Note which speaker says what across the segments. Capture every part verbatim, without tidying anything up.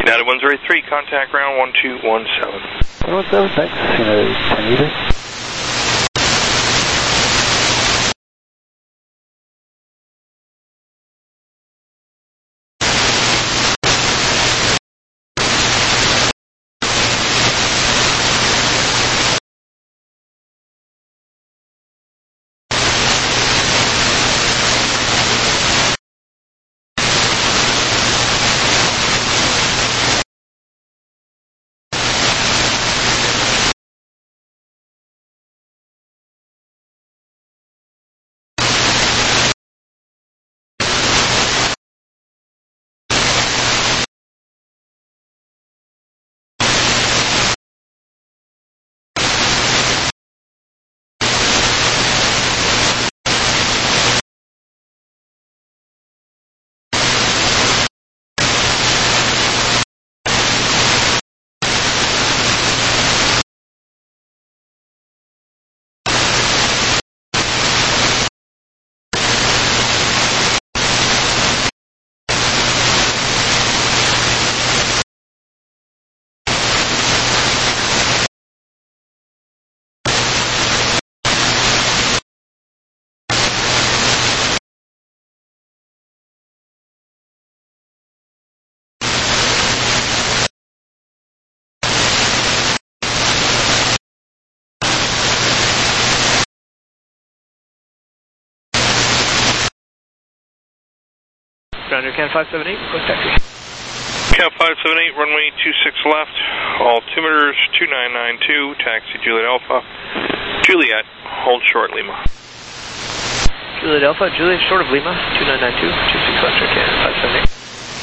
Speaker 1: United one zero three, contact ground one two one seven.
Speaker 2: one one seven, thanks. United ten meters.
Speaker 3: Ground your CAN five seven eight, request taxi.
Speaker 1: CAN five seven eight, runway two six left, altimeters two nine nine two, taxi Juliet Alpha. Juliet, hold short Lima.
Speaker 3: Juliet Alpha, Juliet short of Lima, two nine nine two, two six left, your CAN five seven eight.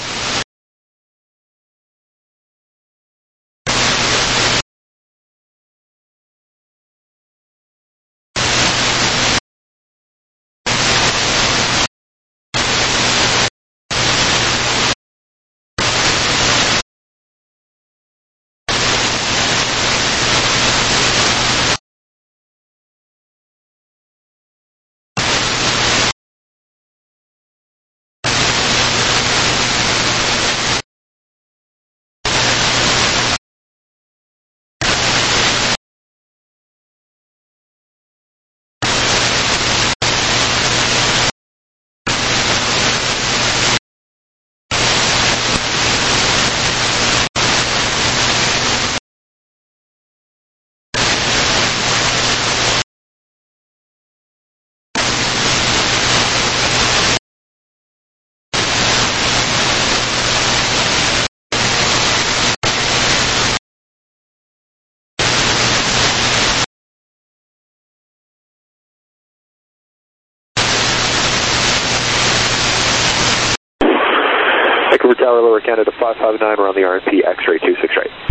Speaker 2: Vancouver Tower, Lower Canada five five nine, we're on the R and P, X-ray two six right.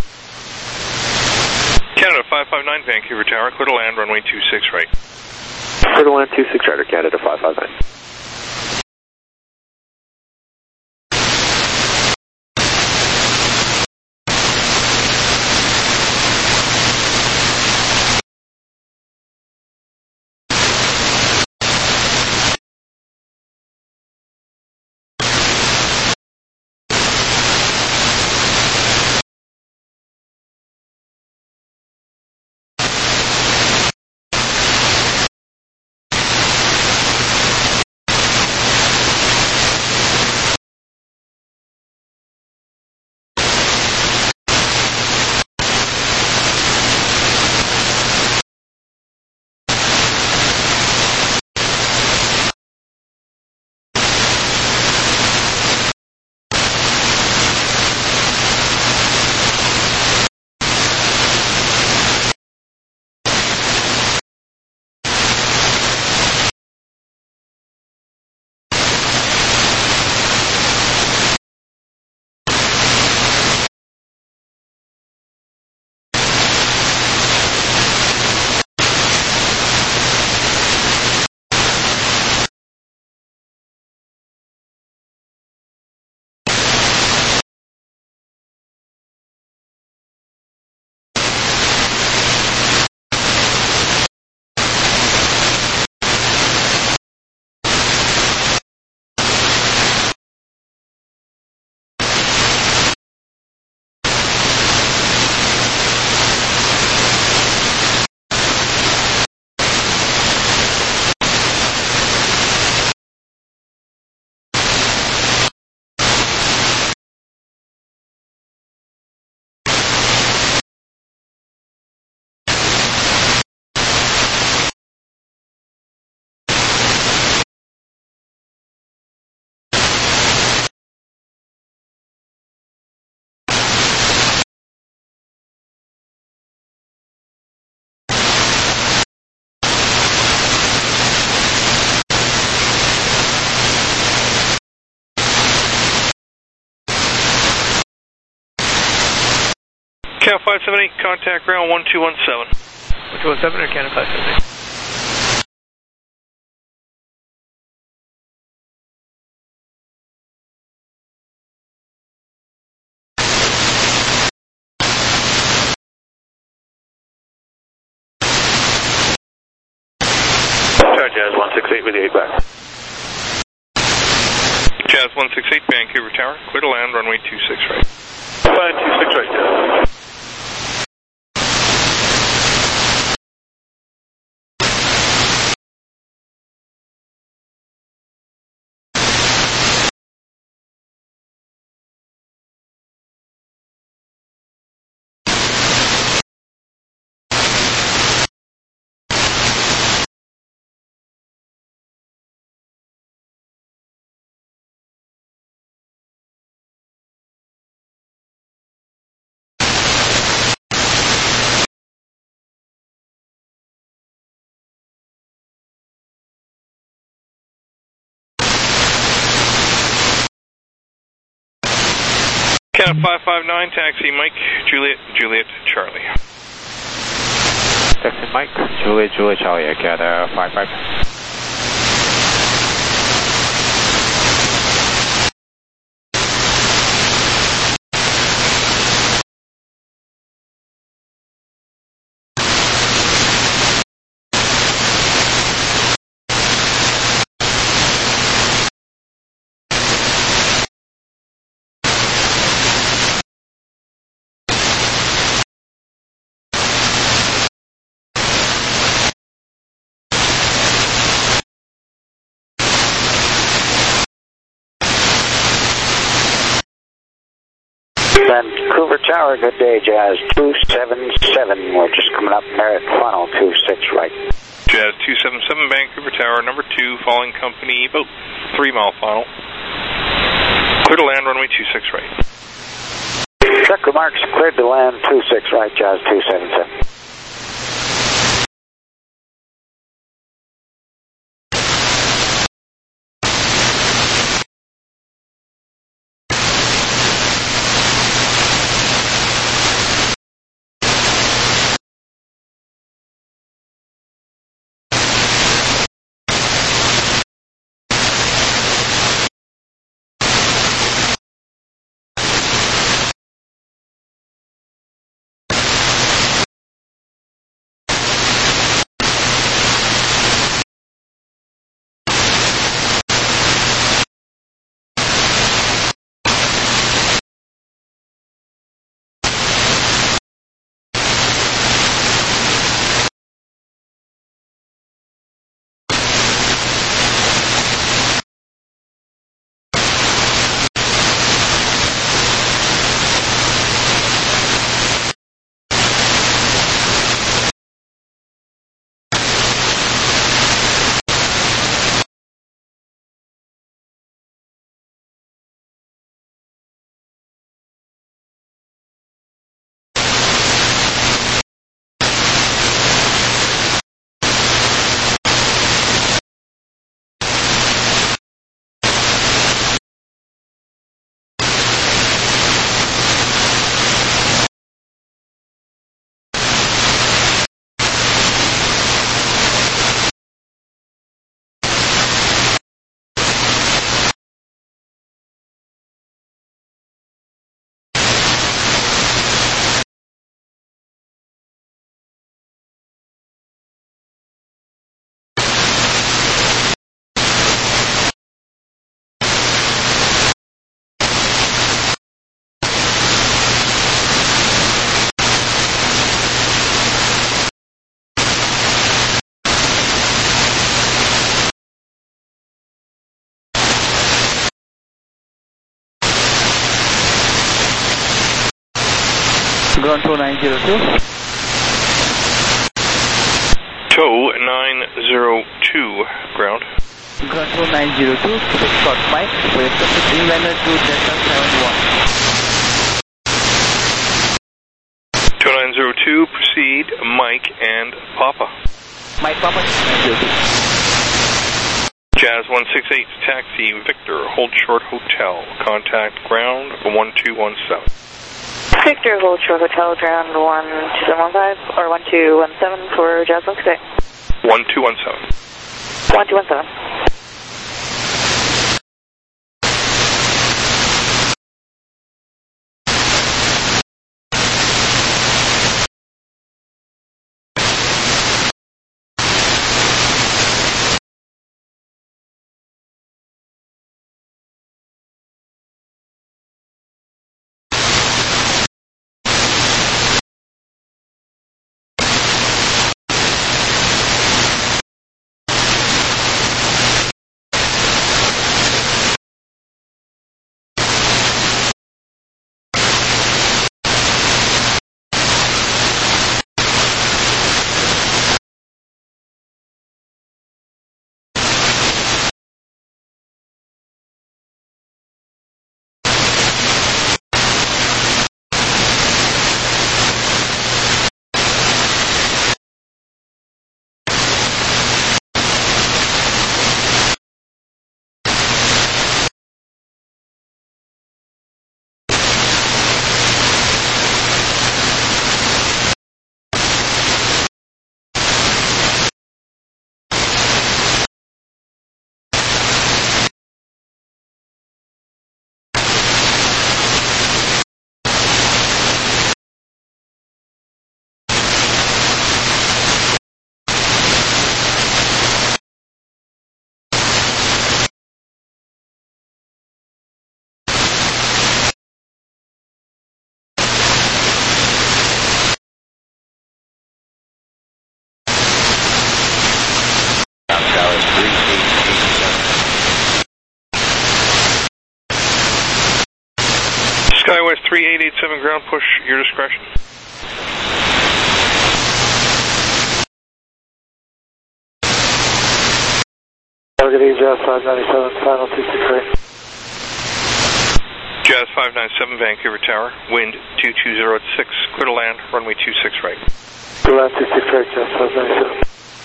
Speaker 1: Canada five five nine, Vancouver Tower, clear to land, runway two six right.
Speaker 2: Clear to land two six right, Canada five five nine.
Speaker 1: Cat five seven eight, contact ground one two one seven.
Speaker 3: one two one seven, Air Canada five seven eight.
Speaker 2: Jazz one six eight with the eight back.
Speaker 1: Jazz one six eight, Vancouver Tower, clear to land, runway two six right.
Speaker 2: five two six right, Jazz.
Speaker 1: Cat five five nine, taxi Mike, Juliet, Juliet, Charlie.
Speaker 4: Taxi Mike, Juliet, Juliet, Charlie, Cat uh, five five.
Speaker 5: Vancouver Tower, good day, Jazz two seven seven. We're just coming up Merritt Funnel, two six right.
Speaker 1: Jazz two seven seven, Vancouver Tower, number two, following company, about three mile final. Clear to land, runway two six right.
Speaker 5: Check remarks, cleared to land, two six right, Jazz two seven seven.
Speaker 4: Ground two nine zero two.
Speaker 1: Tow nine zero two, ground.
Speaker 4: Ground two nine zero two, six short Mike, welcome to Dreamliner to Delta seven one.
Speaker 1: two nine zero two, proceed, Mike and Papa.
Speaker 4: Mike Papa, nine zero two.
Speaker 1: Jazz one six eight, taxi Victor, hold short hotel, contact ground one two one seven.
Speaker 6: Victor, hold short hotel, ground one two seven one five, or one two one seven for Jazz one six eight.
Speaker 1: one two one seven.
Speaker 6: one two one seven.
Speaker 1: Skywest three eight eight seven ground, push your discretion.
Speaker 2: Target E Jazz five ninety-seven, final two six eight.
Speaker 1: Jazz five ninety-seven, Vancouver Tower, wind two two zero at six, clear to land, runway two six right.
Speaker 2: Clear land two six right, Jazz five ninety-seven.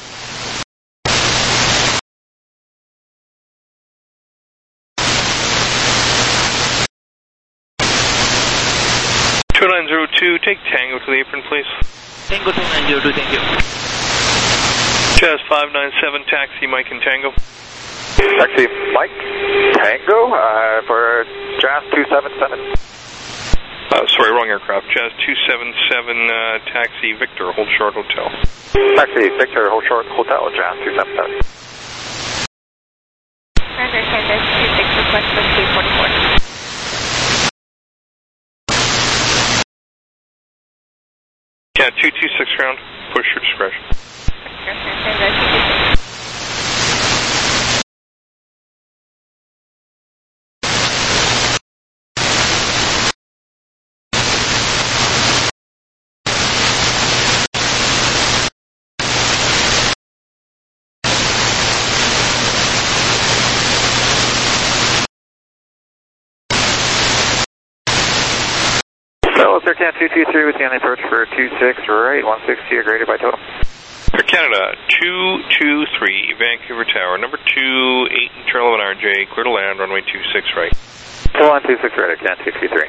Speaker 1: two nine zero two, take Tango to the apron, please.
Speaker 3: Tango two nine zero two, thank you.
Speaker 1: Jazz five ninety-seven, taxi Mike and Tango.
Speaker 2: Taxi Mike, Tango, uh, for Jazz two seven seven.
Speaker 1: Uh, sorry, wrong aircraft. Jazz two seven seven, uh, taxi Victor, hold short hotel.
Speaker 2: Taxi Victor, hold short hotel, Jazz two seven seven.
Speaker 6: Understand this, two six request for two forty-four.
Speaker 1: Yeah, two two six ground, push your discretion.
Speaker 2: So, Air Canada two two three with the only approach for two six right, one sixty, graded by total.
Speaker 1: Air Canada two two three, Vancouver Tower, number two eight, Trail eleven R J, clear to land, runway two six right.
Speaker 2: Full on two six right, Air Canada two two three.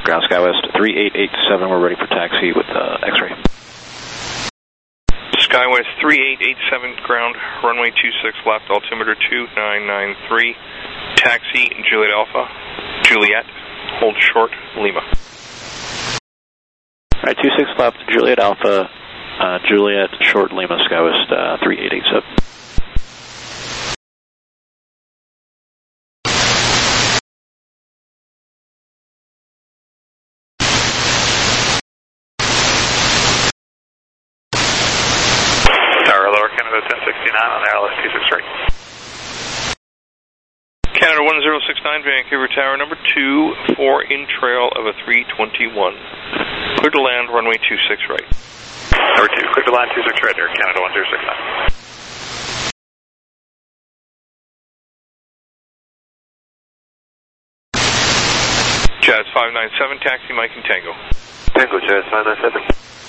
Speaker 7: Ground SkyWest three eight eight seven, we're ready for taxi with uh, X-ray.
Speaker 1: SkyWest three eight eight seven, ground, runway two six left, altimeter two nine nine three, taxi, Juliet Alpha, Juliet, hold short, Lima.
Speaker 7: Alright, two six left, Juliet Alpha, uh, Juliet, short, Lima, SkyWest uh, three eight eight seven.
Speaker 2: ten sixty-nine on L S two six three.
Speaker 1: Canada one zero six nine, Vancouver Tower, number two, four in trail of a three twenty-one. Clear to land, runway two six right.
Speaker 2: Number two, clear to land two six right there, Canada one zero six nine.
Speaker 1: Jazz five nine seven, taxi Mike and Tango.
Speaker 2: Tango, Jazz five nine seven.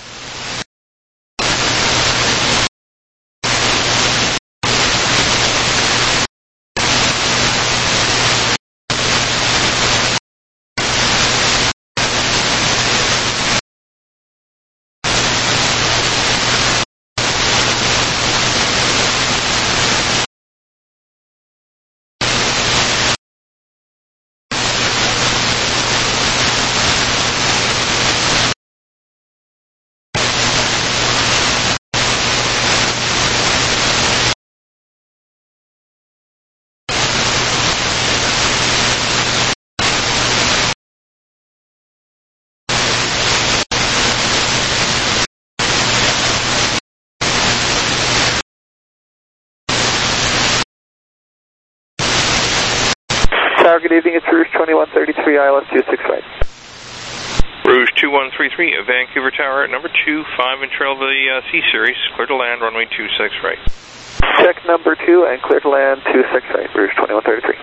Speaker 2: Tower, good evening. It's Rouge twenty-one thirty-three, I L S two six right.
Speaker 1: Rouge two one three three, Vancouver Tower, number two, five in trail of the uh, C-Series, clear to land, runway two six right.
Speaker 2: Check number two and clear to land two six right, Rouge twenty-one thirty-three.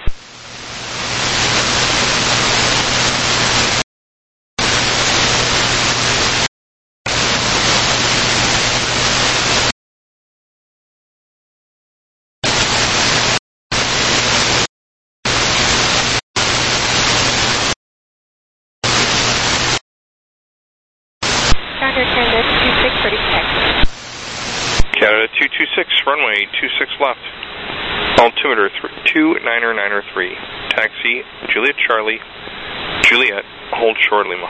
Speaker 1: Canada two two six, runway two six left, altimeter two niner niner three, taxi, Juliet Charlie, Juliet, hold short, Lima.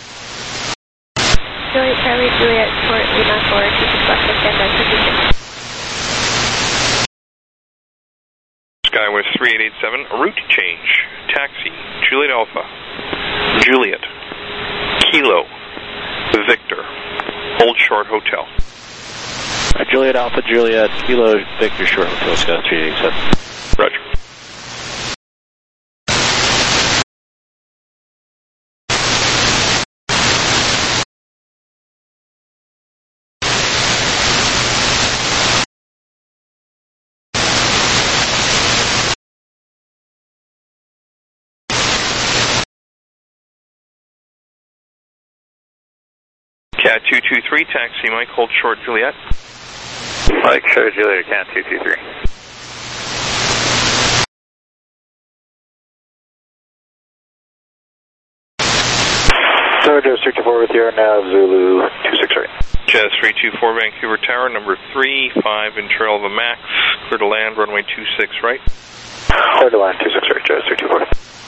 Speaker 6: Juliet Charlie, Juliet, short, Lima, four, two six left, stand by, two two six.
Speaker 1: SkyWest three eight eight seven, route change, taxi, Juliet Alpha, Juliet, Kilo, Victor, hold short, hotel.
Speaker 7: Uh, Juliet Alpha, Juliet, Kilo, Victor, short, hotel, Sky three eight seven.
Speaker 1: Roger. Cat two two three, taxi Mike, hold short, Juliet.
Speaker 2: Mike, show Juliet, Cat two two three. Tower, Jazz three two four with your nav, Zulu two six right.
Speaker 1: Jazz three two four, Vancouver Tower, number three, five in trail of a Max, clear to land, runway two six right.
Speaker 2: Clear to land two six right, Jazz three two four.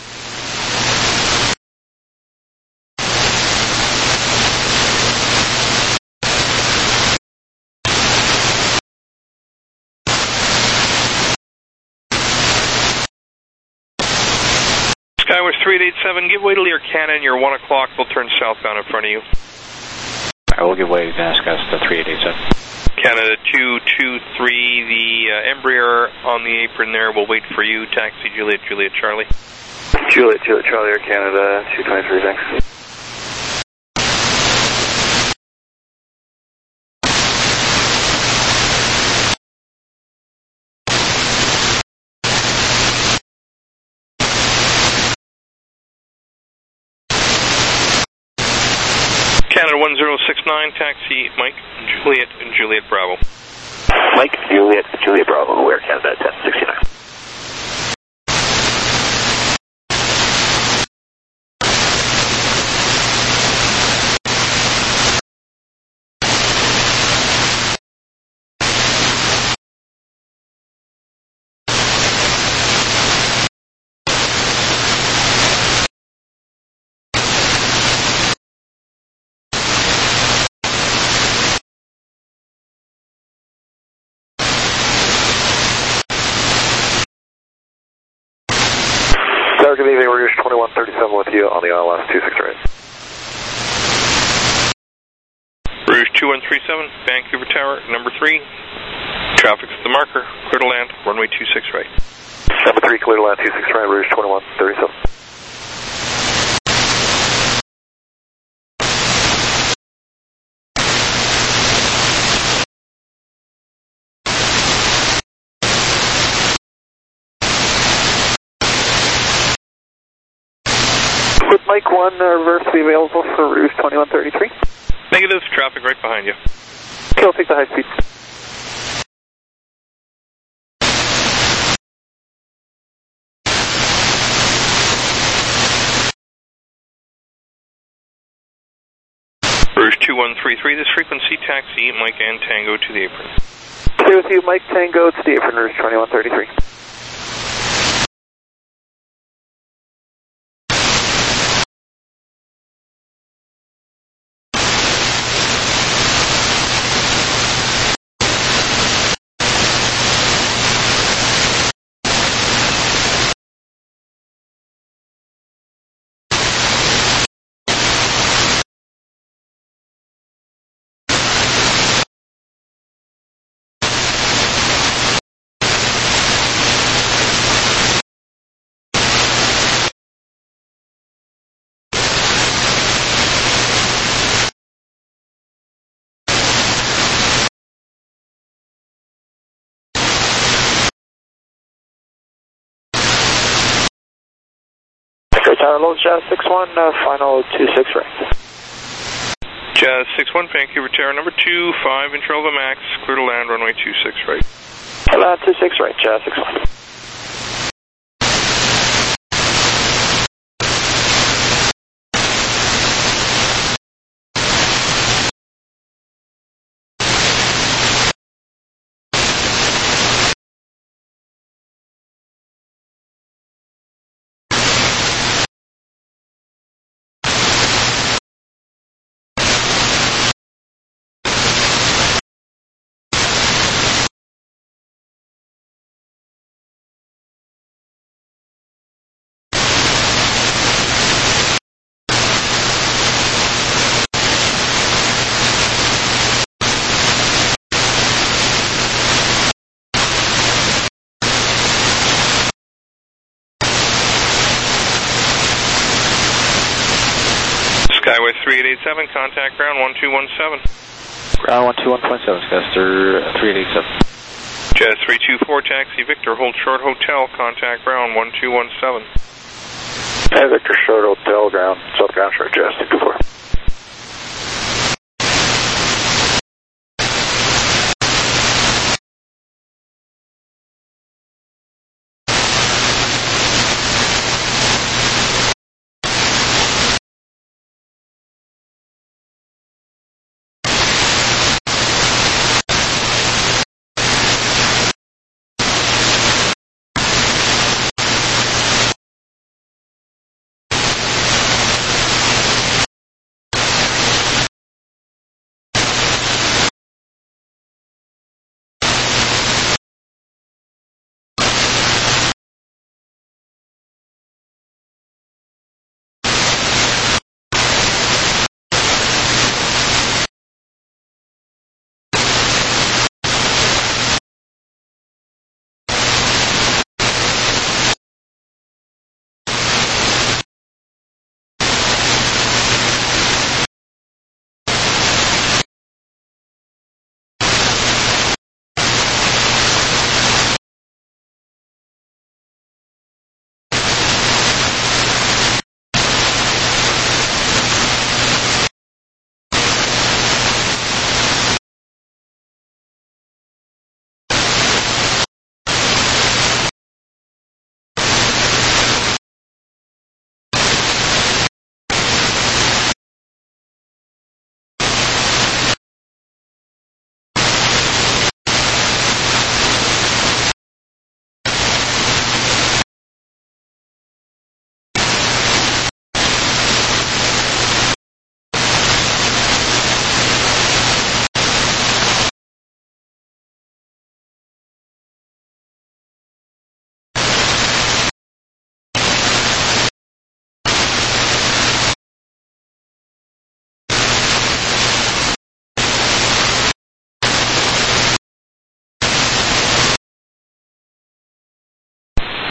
Speaker 1: SkyWest three eight eight seven, give way to Lear Cannon, you're one o'clock, they'll turn southbound in front of you.
Speaker 7: I will give way to Nascast to three eight eight seven.
Speaker 1: Canada two two three, the uh, Embraer on the apron there will wait for you, taxi Juliet, Juliet Charlie.
Speaker 2: Juliet, Juliet Charlie, Air Canada two twenty-three, thanks.
Speaker 1: Canada one zero six nine, taxi Mike, Juliet, and Juliet Bravo.
Speaker 2: Mike, Juliet, Juliet Bravo, Air Canada ten sixty-nine. Tower, good evening, Rouge twenty-one thirty-seven with you on the I L S two six right.
Speaker 1: Rouge two one three seven, Vancouver Tower, number three. Traffic's at the marker, clear to land, runway two six right.
Speaker 2: Number three, clear to land two six right, Rouge twenty-one thirty-seven. Would Mike one uh, reverse be available for Rouge twenty-one thirty-three?
Speaker 1: Negative, traffic right behind you.
Speaker 2: Okay, I'll take the high speed.
Speaker 1: Rouge two one three three, this frequency, taxi, Mike and Tango to the apron.
Speaker 2: Stay with you, Mike Tango to the apron, Rouge twenty-one thirty-three. Tower low, Jazz six one, uh, final two six right.
Speaker 1: Jazz six one, Vancouver Tower, number two, five, intro of a max, clear to land, runway two six right.
Speaker 2: Land two six right, Jazz six one.
Speaker 1: Skyway three eight eight seven, contact ground one two one seven.
Speaker 7: Ground one two one point seven, Skyster three eight eight seven.
Speaker 1: Jazz three two four, taxi Victor, hold short hotel, contact ground one two one seven.
Speaker 2: Hey, Victor, short hotel, ground, south ground, short, Jazz two two four.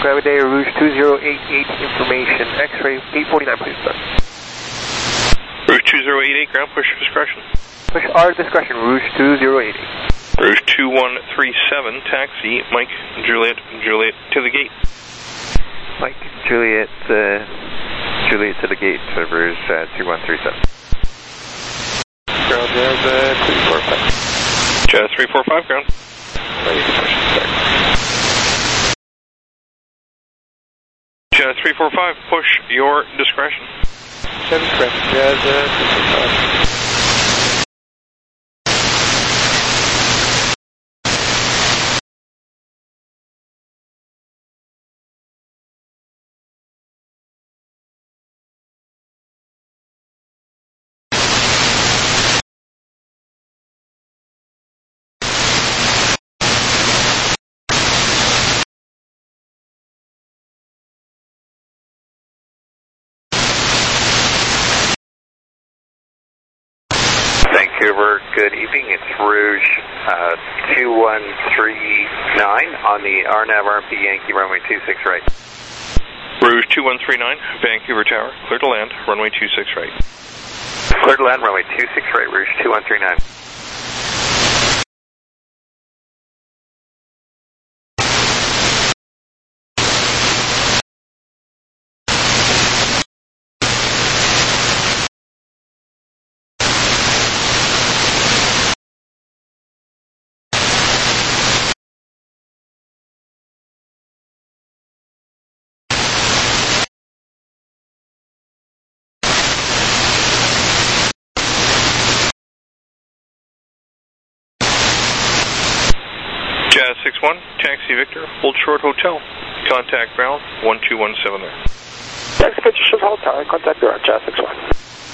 Speaker 3: Ground Day Rouge two zero eight eight, information, X-ray eight forty-nine, please, sir.
Speaker 1: Rouge two zero eight eight, ground push your discretion.
Speaker 3: Push our discretion, Rouge two zero eight eight.
Speaker 1: Rouge two one three seven, taxi, Mike, Juliet, Juliet to the gate.
Speaker 2: Mike, Juliet, uh, Juliet to the gate, uh, Rouge uh, two one three seven.
Speaker 3: Ground Jazz uh, three four five.
Speaker 1: Jazz three four five, ground.
Speaker 3: Ready to push, start.
Speaker 1: Jazz three four five, push your discretion.
Speaker 3: Seven correct, Jazz uh, three four five.
Speaker 2: Vancouver, good evening. It's Rouge uh, two one three nine on the R NAV R M P Yankee runway two six right.
Speaker 1: Rouge two one three nine, Vancouver Tower, clear to land, runway two six right.
Speaker 2: Clear to land, runway two six right, Rouge two one three nine.
Speaker 1: Jazz six one, taxi Victor, hold short hotel, contact ground one two one seven there.
Speaker 2: Taxi Victor, should hold tower, contact ground, Jazz six one.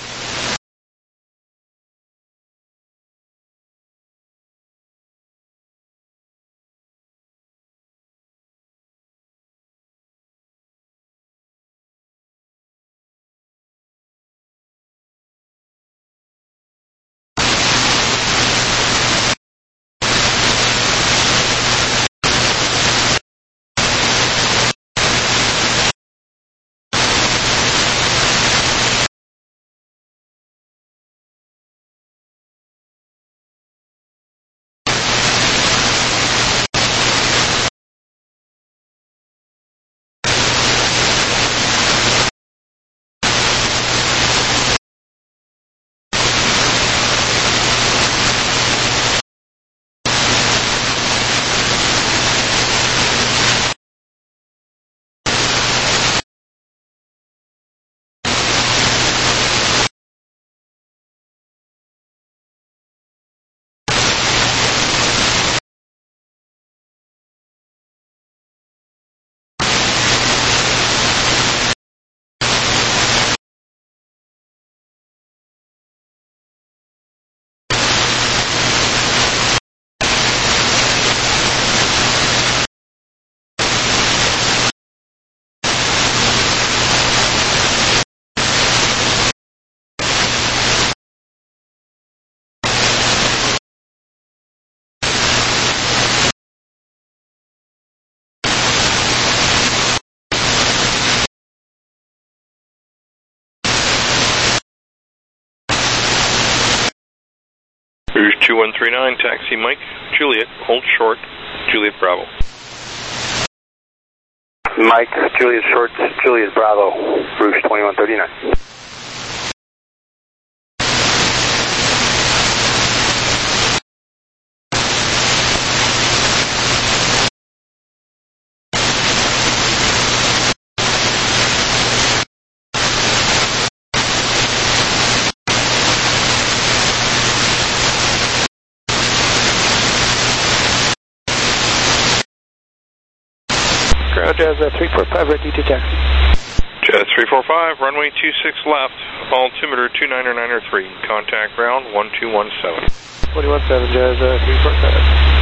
Speaker 1: Rouge two one three nine, taxi Mike, Juliet, hold short, Juliet Bravo.
Speaker 2: Mike, Juliet short, Juliet Bravo, Rouge twenty-one thirty-nine.
Speaker 3: Ground Jazz uh, three four five, ready to taxi.
Speaker 1: Jazz three four five, runway two six left, altimeter two niner niner three, contact ground one two one seven.
Speaker 3: one two one seven, Jazz uh, three four five.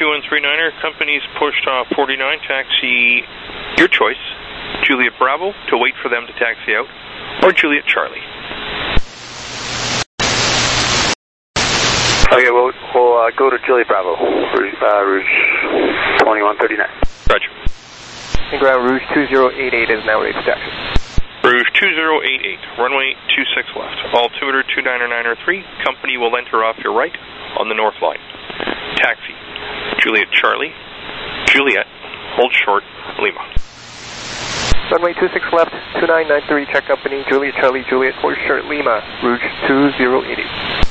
Speaker 1: two one three niner, company's pushed off forty-nine, taxi, your choice, Juliet Bravo, to wait for them to taxi out, or Juliet Charlie.
Speaker 2: Okay, we'll, we'll uh, go to Juliet Bravo, Rouge, uh, Rouge twenty-one thirty-nine.
Speaker 1: Roger.
Speaker 3: And ground Rouge two zero eight eight is now ready for taxi.
Speaker 1: Rouge two zero eight eight, runway two six left, altimeter two niner niner three, company will enter off your right on the north line. Taxi, Juliet Charlie, Juliet, hold short, Lima.
Speaker 3: Runway two six left, two nine nine three, check company, Juliet Charlie, Juliet, hold short, Lima, Rouge two zero eight eight.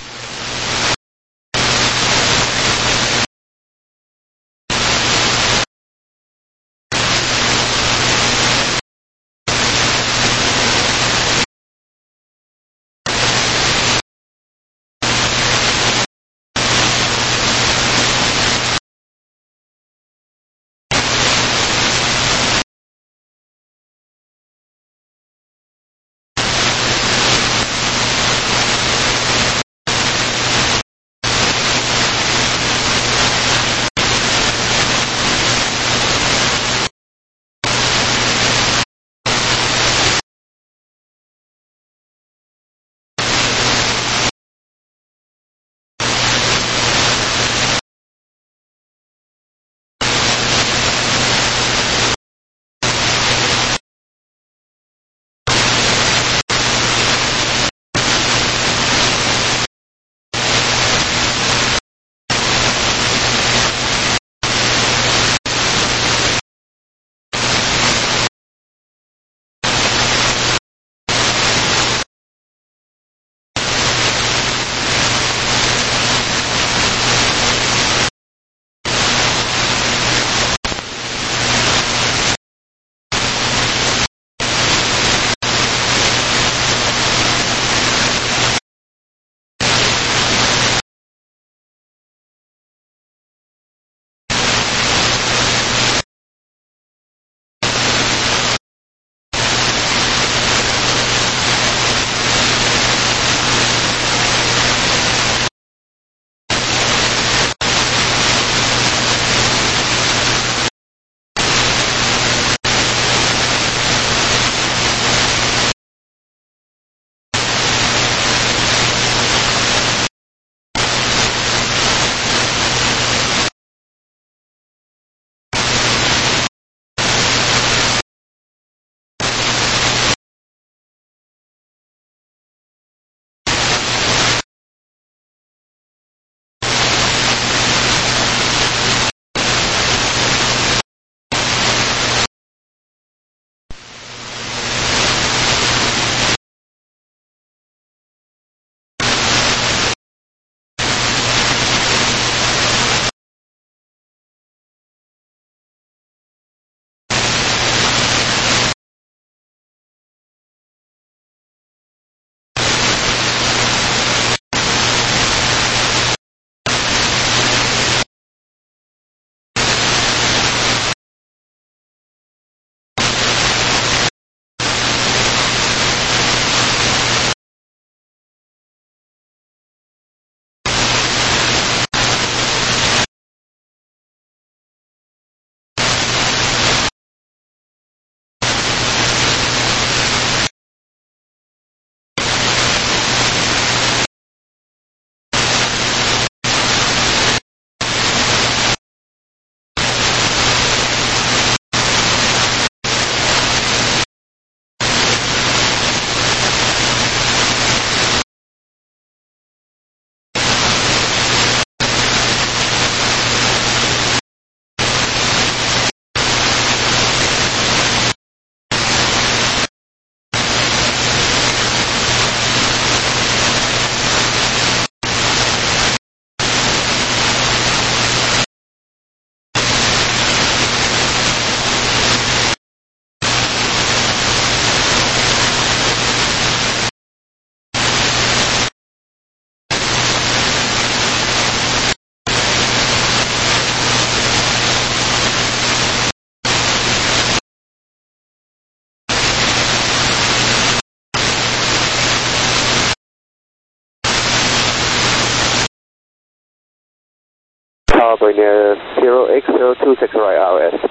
Speaker 3: Tower, Bohemia zero eight zero two six right, R S.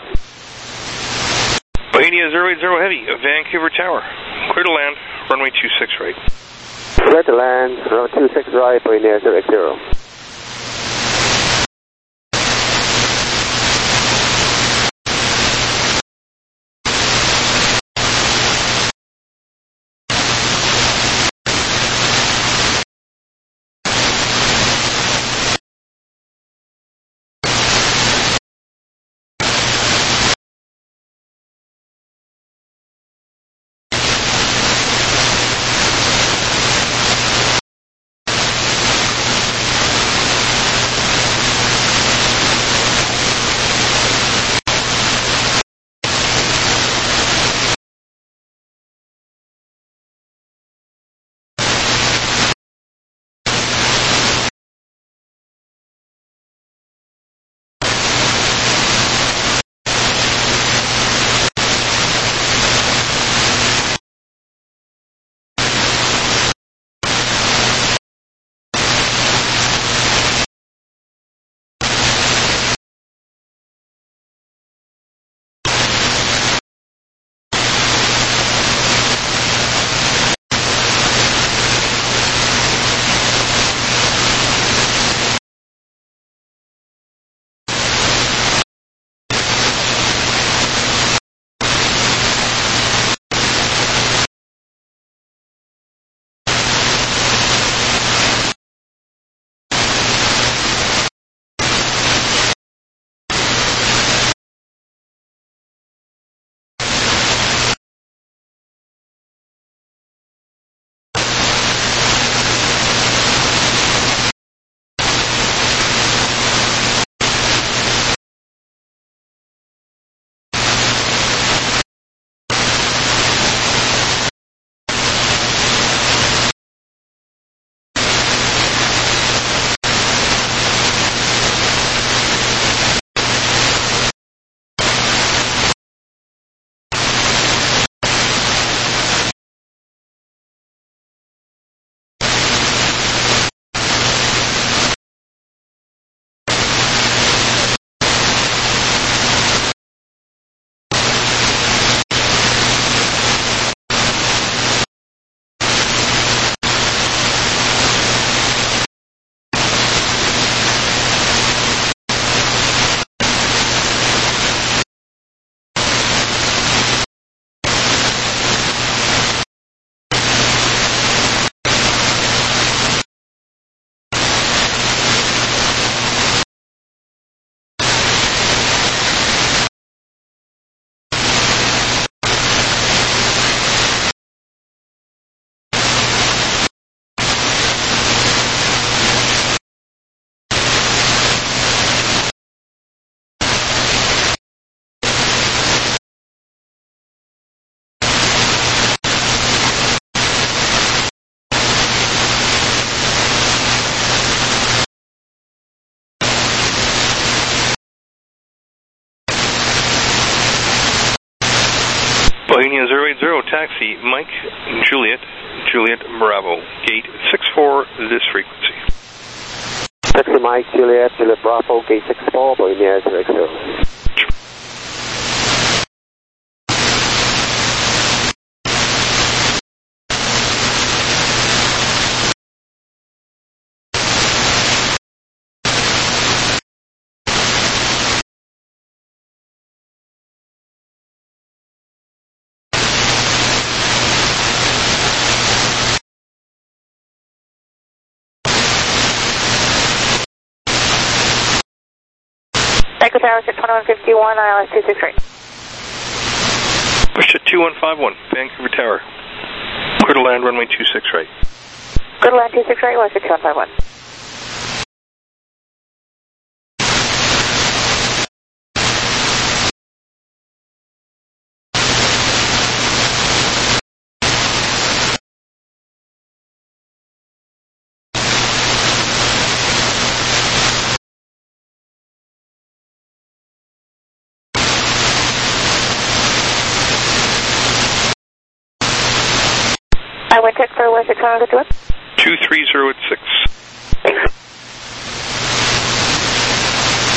Speaker 1: Bohemia zero eight zero Heavy, Vancouver Tower. Clear to land, runway two six right.
Speaker 3: Clear to land, runway two six right, Bohemia zero eight zero.
Speaker 1: Bohemia zero eight zero, taxi, Mike, Juliet, Juliet, Bravo, gate six four, this frequency.
Speaker 3: Taxi Mike, Juliet, Juliet, Bravo, gate six four, Bohemia zero eight zero.
Speaker 6: Echo Tower, six one one fifty-one, I L S two six three.
Speaker 1: Push to two one five one, Vancouver Tower. Clear to land, runway two six right.
Speaker 6: Clear to land two six right, or six one five one. I went check for one six one fifty-one.
Speaker 1: two three zero at six.
Speaker 6: Thanks.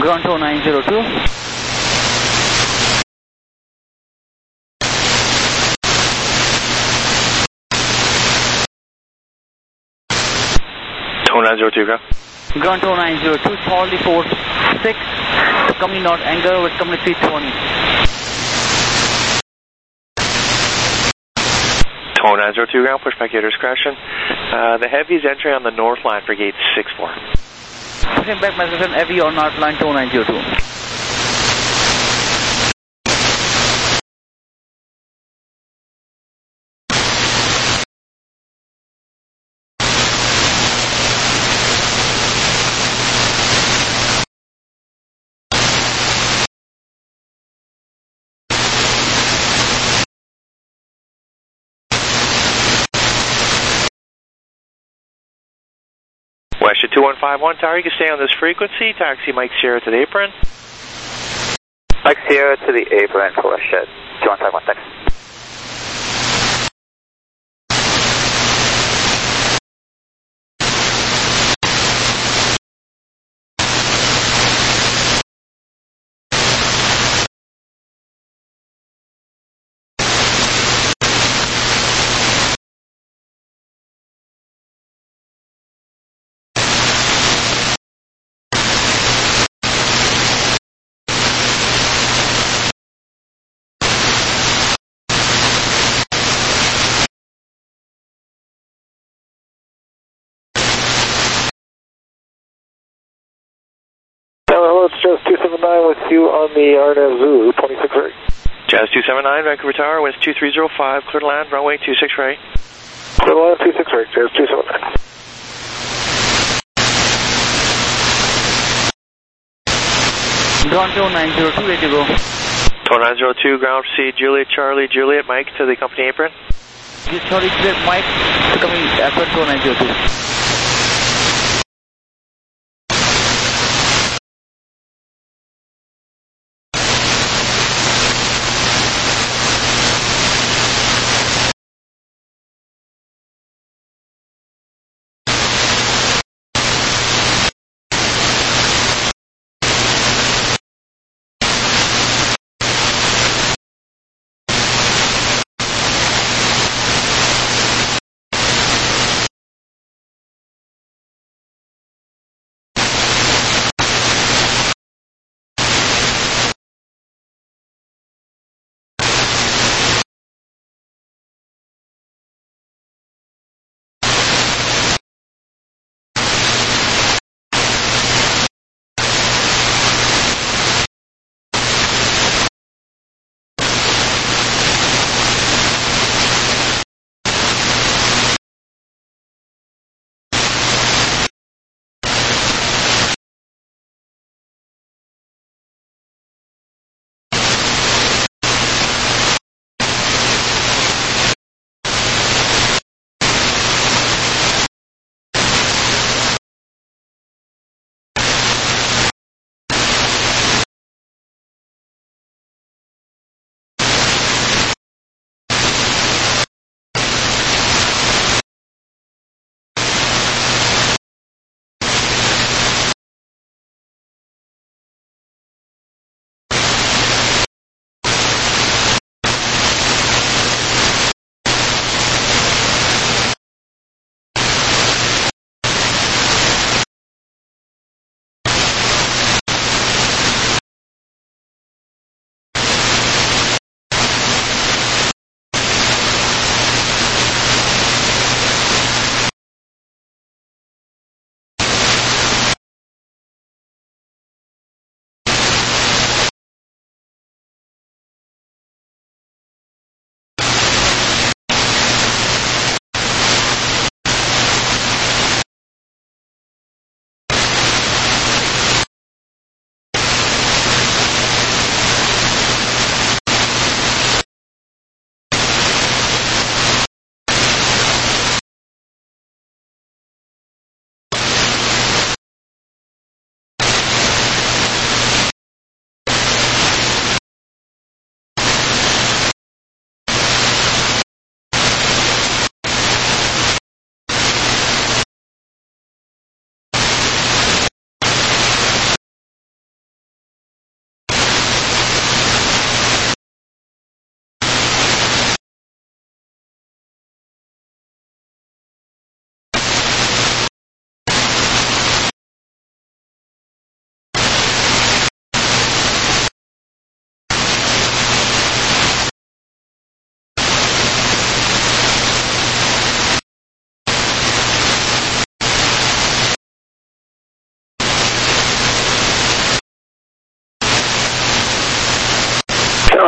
Speaker 4: Ground two nine zero two.
Speaker 1: nine zero two, go.
Speaker 4: Ground two nine zero two, Charlie four six, company not anger with company three twenty.
Speaker 8: nine zero two, ground, pushback gators crashing. Uh, the heavy is entering on the north line for gate six four.
Speaker 4: Pushing back message on heavy on north line two nine zero two.
Speaker 8: West two one five one, tower, you can stay on this frequency. Taxi Mike Sierra to the apron.
Speaker 2: Mike Sierra to the apron for West two one five one, thanks.
Speaker 3: Hello, it's Jazz two seven nine with you on the R N A V Zulu, twenty-six right.
Speaker 8: Jazz two seven nine, Vancouver Tower, West two three zero five, clear to land, runway two six right.
Speaker 3: Clear to land, two six right, Jazz two seven nine.
Speaker 4: Ground two nine zero two, ready to go.
Speaker 8: nine zero two, ground, proceed, Juliet, Charlie, Juliet, Mike to the company apron.
Speaker 4: Sorry, Mike, coming apron two nine zero two.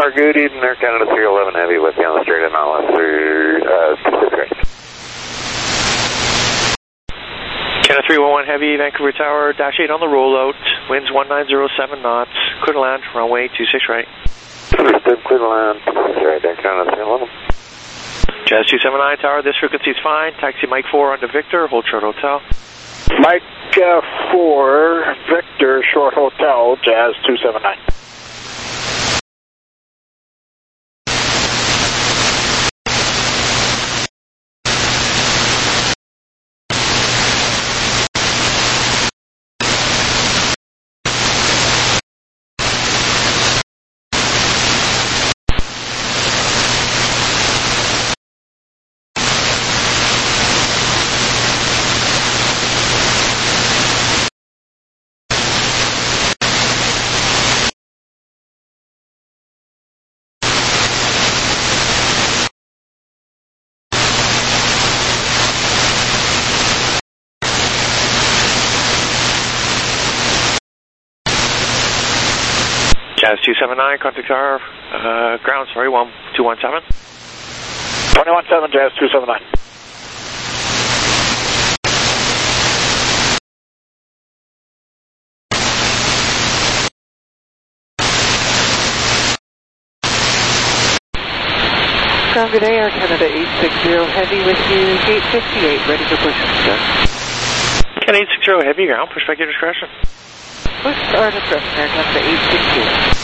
Speaker 2: Tower, good evening, Air Canada three eleven Heavy with you on the straight and all through uh, two six right.
Speaker 8: Canada three one one Heavy, Vancouver Tower, dash eight on the rollout, winds one nine zero seven knots, clear to land, runway two six right.
Speaker 2: Understood, clear to land, right, Air Canada three eleven.
Speaker 8: Jazz two seven nine Tower, this frequency is fine, taxi Mike four onto Victor, hold short hotel.
Speaker 5: Mike uh, four, Victor, short hotel, Jazz two seven nine.
Speaker 8: Jazz two seven nine, contact tower, uh, ground, sorry, one two one seven.
Speaker 5: twenty-one seven, Jazz two seven nine.
Speaker 3: Ground, good day, Air Canada eight sixty Heavy with you, gate fifty-eight, ready for push and start.
Speaker 8: Canada eight sixty Heavy, ground, push back your discretion.
Speaker 3: Push our discretion, Air Canada eight sixty.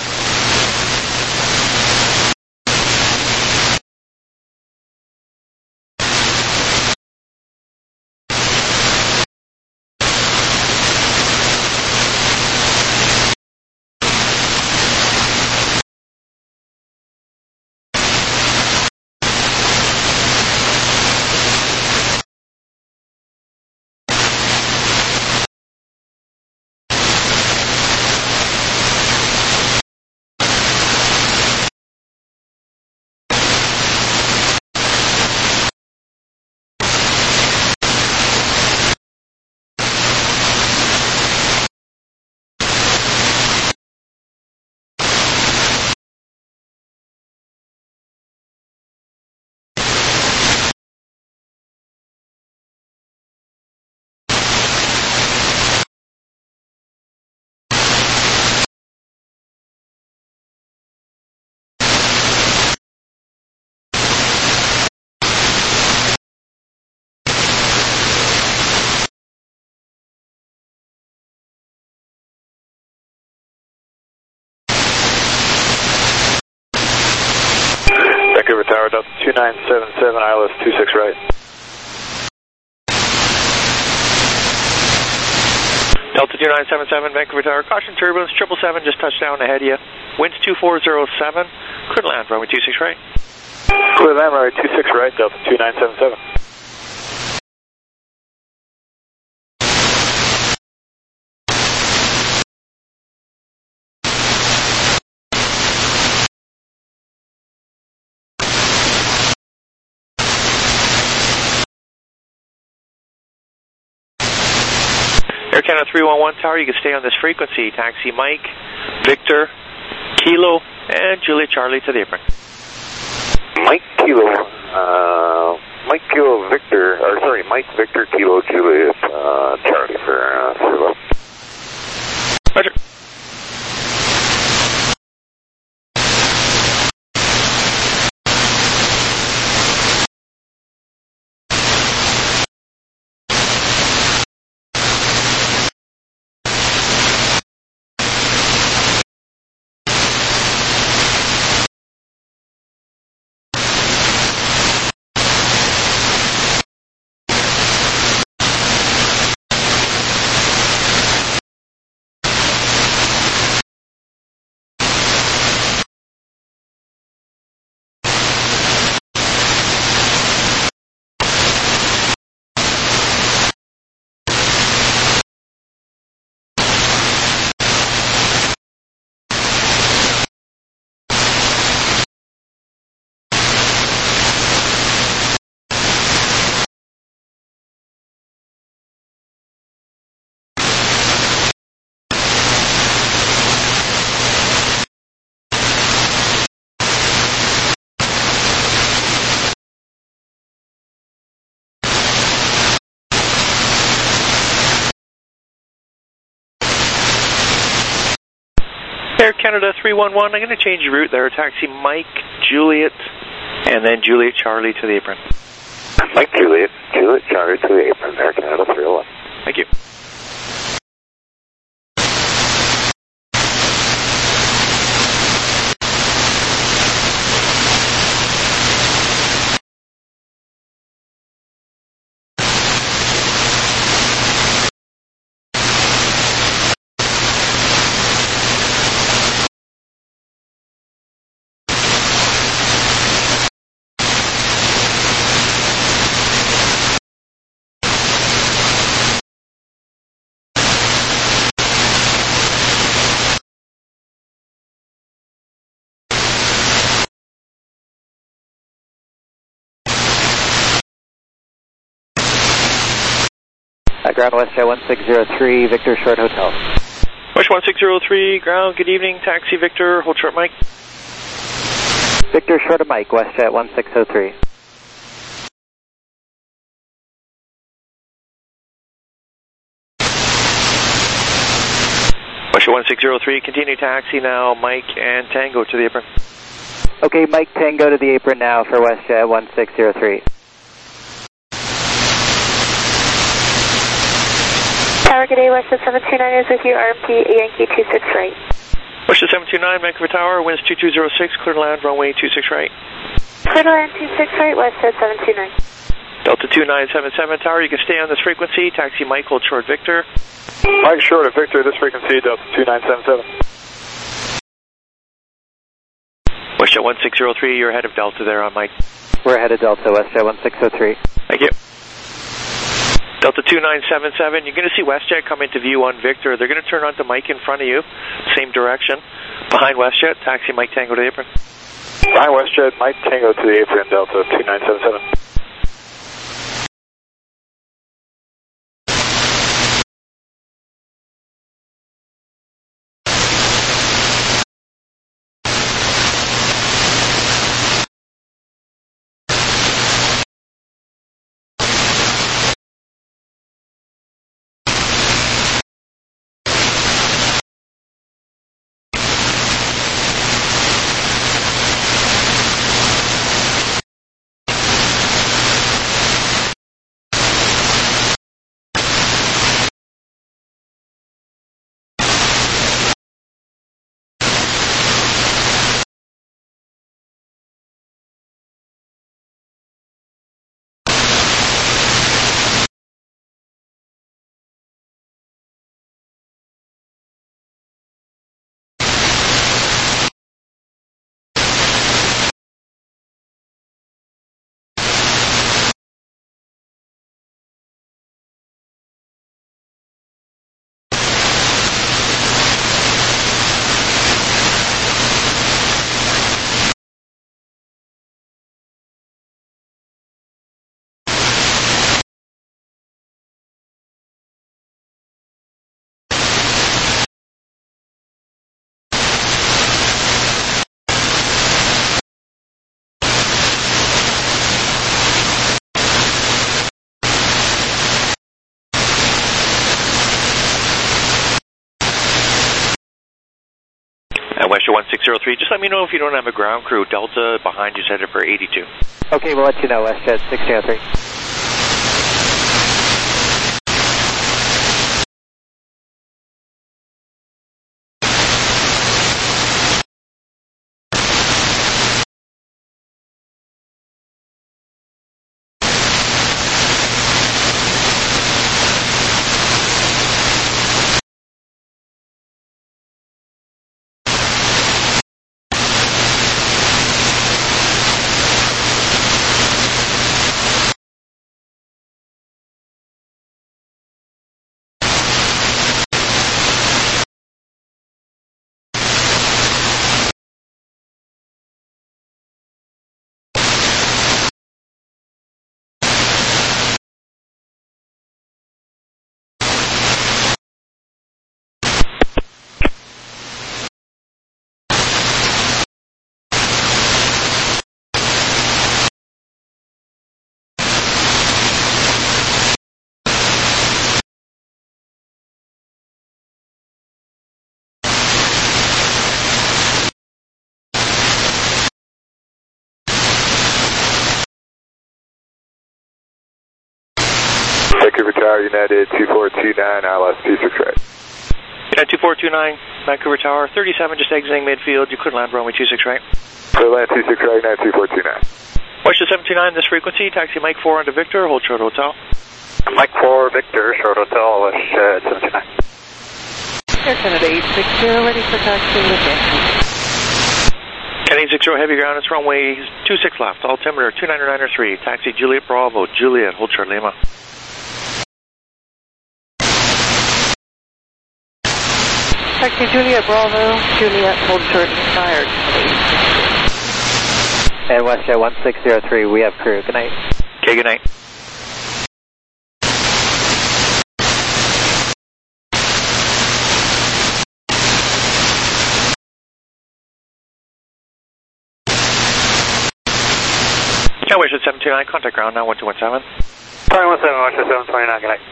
Speaker 2: Vancouver Tower, Delta two nine seven seven, I L S two six right.
Speaker 8: Delta two nine seven seven, Vancouver Tower, caution turbulence, triple seven, just touched down ahead of you. Winds two four zero seven, clear to land, runway two six right.
Speaker 2: Clear land, runway two six right, Delta two nine seven seven.
Speaker 8: Air Canada three one one Tower, you can stay on this frequency. Taxi Mike, Victor, Kilo, and Juliet Charlie to the apron.
Speaker 2: Mike Kilo, uh, Mike Kilo Victor, or sorry, Mike Victor Kilo Juliet uh, Charlie for uh, Zulu.
Speaker 8: Roger. Air Canada three one one, I'm going to change your route there. Taxi Mike, Juliet, and then Juliet Charlie to the apron.
Speaker 2: Mike, Juliet, Juliet Charlie to the apron. Air Canada three oh one.
Speaker 8: Thank you.
Speaker 4: Uh, ground WestJet one six zero three, Victor Short Hotel.
Speaker 8: West one six zero three, ground, good evening, taxi Victor, hold short Mike.
Speaker 4: Victor Short of Mike, WestJet one six zero three.
Speaker 8: WestJet one six zero three, continue taxi now, Mike and Tango to the apron.
Speaker 4: Okay, Mike Tango to the apron now for WestJet one six zero three.
Speaker 6: Tower, good day, WestJet seven two nine is with you, R M P Yankee two six right.
Speaker 8: WestJet seven two nine, Vancouver Tower, winds two two zero six, clear to land, runway two six right.
Speaker 6: Clear to land two six right, WestJet seven two nine.
Speaker 8: Delta two nine seven seven, Tower, you can stay on this frequency, taxi Mike, hold short Victor.
Speaker 3: Mike Short of Victor, this frequency, Delta two nine seven seven.
Speaker 8: WestJet one six zero three, you're ahead of Delta there on Mike.
Speaker 4: We're ahead of Delta, WestJet one six zero three.
Speaker 8: Thank you. Delta two nine seven seven, you're going to see WestJet come into view on Victor. They're going to turn onto Mike in front of you, same direction. Behind WestJet, taxi Mike Tango to the apron.
Speaker 3: Behind WestJet, Mike Tango to the apron, Delta two nine seven seven.
Speaker 8: WestJet one six zero three, just let me know if you don't have a ground crew. Delta behind you is headed for eighty-two.
Speaker 4: Okay, we'll let you know, WestJet six zero three.
Speaker 9: Vancouver Tower, United two four two nine, I L S two six right.
Speaker 8: United two four two nine, Vancouver Tower, thirty-seven, just exiting midfield. You could land runway two six right.
Speaker 9: Clear land two six right, United two four two nine.
Speaker 8: Westjet seven two nine, this frequency, taxi Mike four onto Victor, hold short hotel.
Speaker 2: Mike four, Victor, short hotel, Westjet seven two nine.
Speaker 4: Air Canada eight six zero, ready for taxi with Yankee.
Speaker 8: Canada eight six zero, heavy ground, it's runway two six left, altimeter two nine nine three, taxi Juliet Bravo, Juliet, hold short Lima.
Speaker 4: Taxi Juliet Bravo, Juliet, hold short, expired.
Speaker 3: And WestJet one six zero three, we have crew. Good night.
Speaker 8: Okay, good night. Yeah, WestJet seven two nine, contact ground now one two one seven.
Speaker 2: Sorry, one seven, WestJet seven two nine, good night.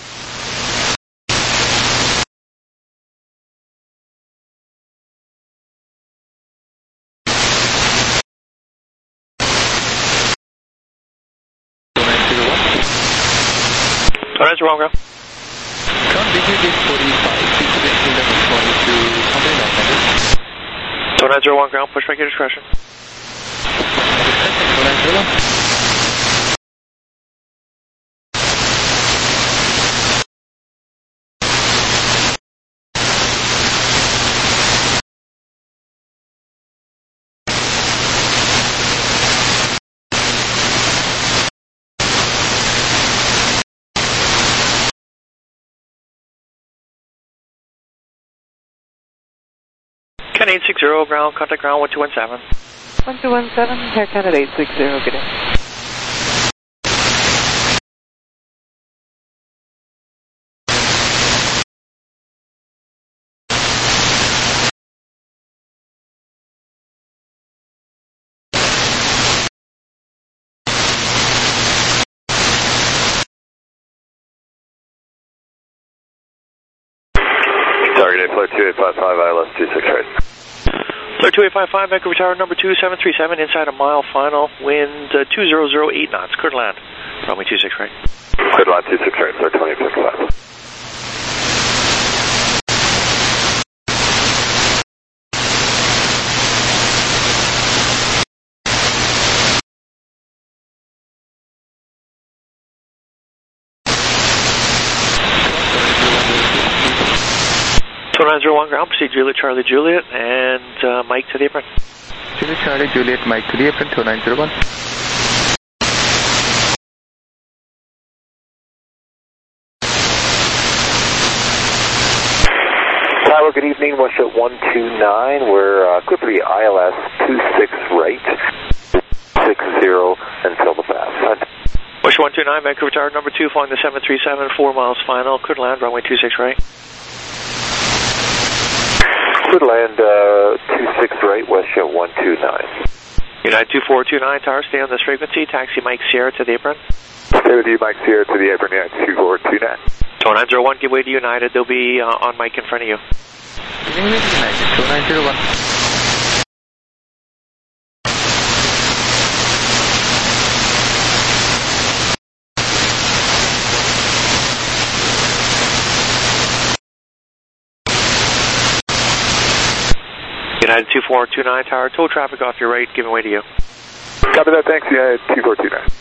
Speaker 8: Oh, that's wrong, bro.
Speaker 4: Count D J gate forty-five, frequency level twenty-two, something like that.
Speaker 8: two nine zero one ground, push back your discretion.
Speaker 4: two nine zero one.
Speaker 8: Canada eight six zero, ground, contact ground one two one seven.
Speaker 4: one two one seven, Air Canada eight six zero, good day.
Speaker 9: Target flight two eight five five, I L S two six right.
Speaker 8: Flight two eight five five, Vancouver Tower number two seven three seven, inside a mile final, wind uh, two zero zero eight knots, cleared land, runway two six right.
Speaker 9: Cleared land two six right, sir, twenty six five.
Speaker 8: two nine zero one ground, proceed Juliet, Charlie, Juliet, and uh, Mike to the apron.
Speaker 4: Juliet, Charlie, Juliet, Mike to the apron, two nine zero one.
Speaker 2: Tower, good evening, WestJet one two nine, we're uh, clear for the I L S two six right, six zero until the pass.
Speaker 8: WestJet one two nine, Vancouver Tower number two, flying the seven three seven, four miles final, cleared land, runway two six right.
Speaker 2: Cleared land uh, two six right, WestJet one two nine.
Speaker 8: United two four two nine, Tower, stay on this frequency, taxi Mike Sierra to the apron.
Speaker 9: Stay with you, Mike Sierra to the apron, United two four two nine.
Speaker 8: two nine zero one, give way to United, they'll be uh, on Mike in front of you.
Speaker 4: United, two nine zero one.
Speaker 8: United two four two nine, Tower, tow traffic off your right, giving way to you.
Speaker 9: Copy that, thanks, United two four two nine.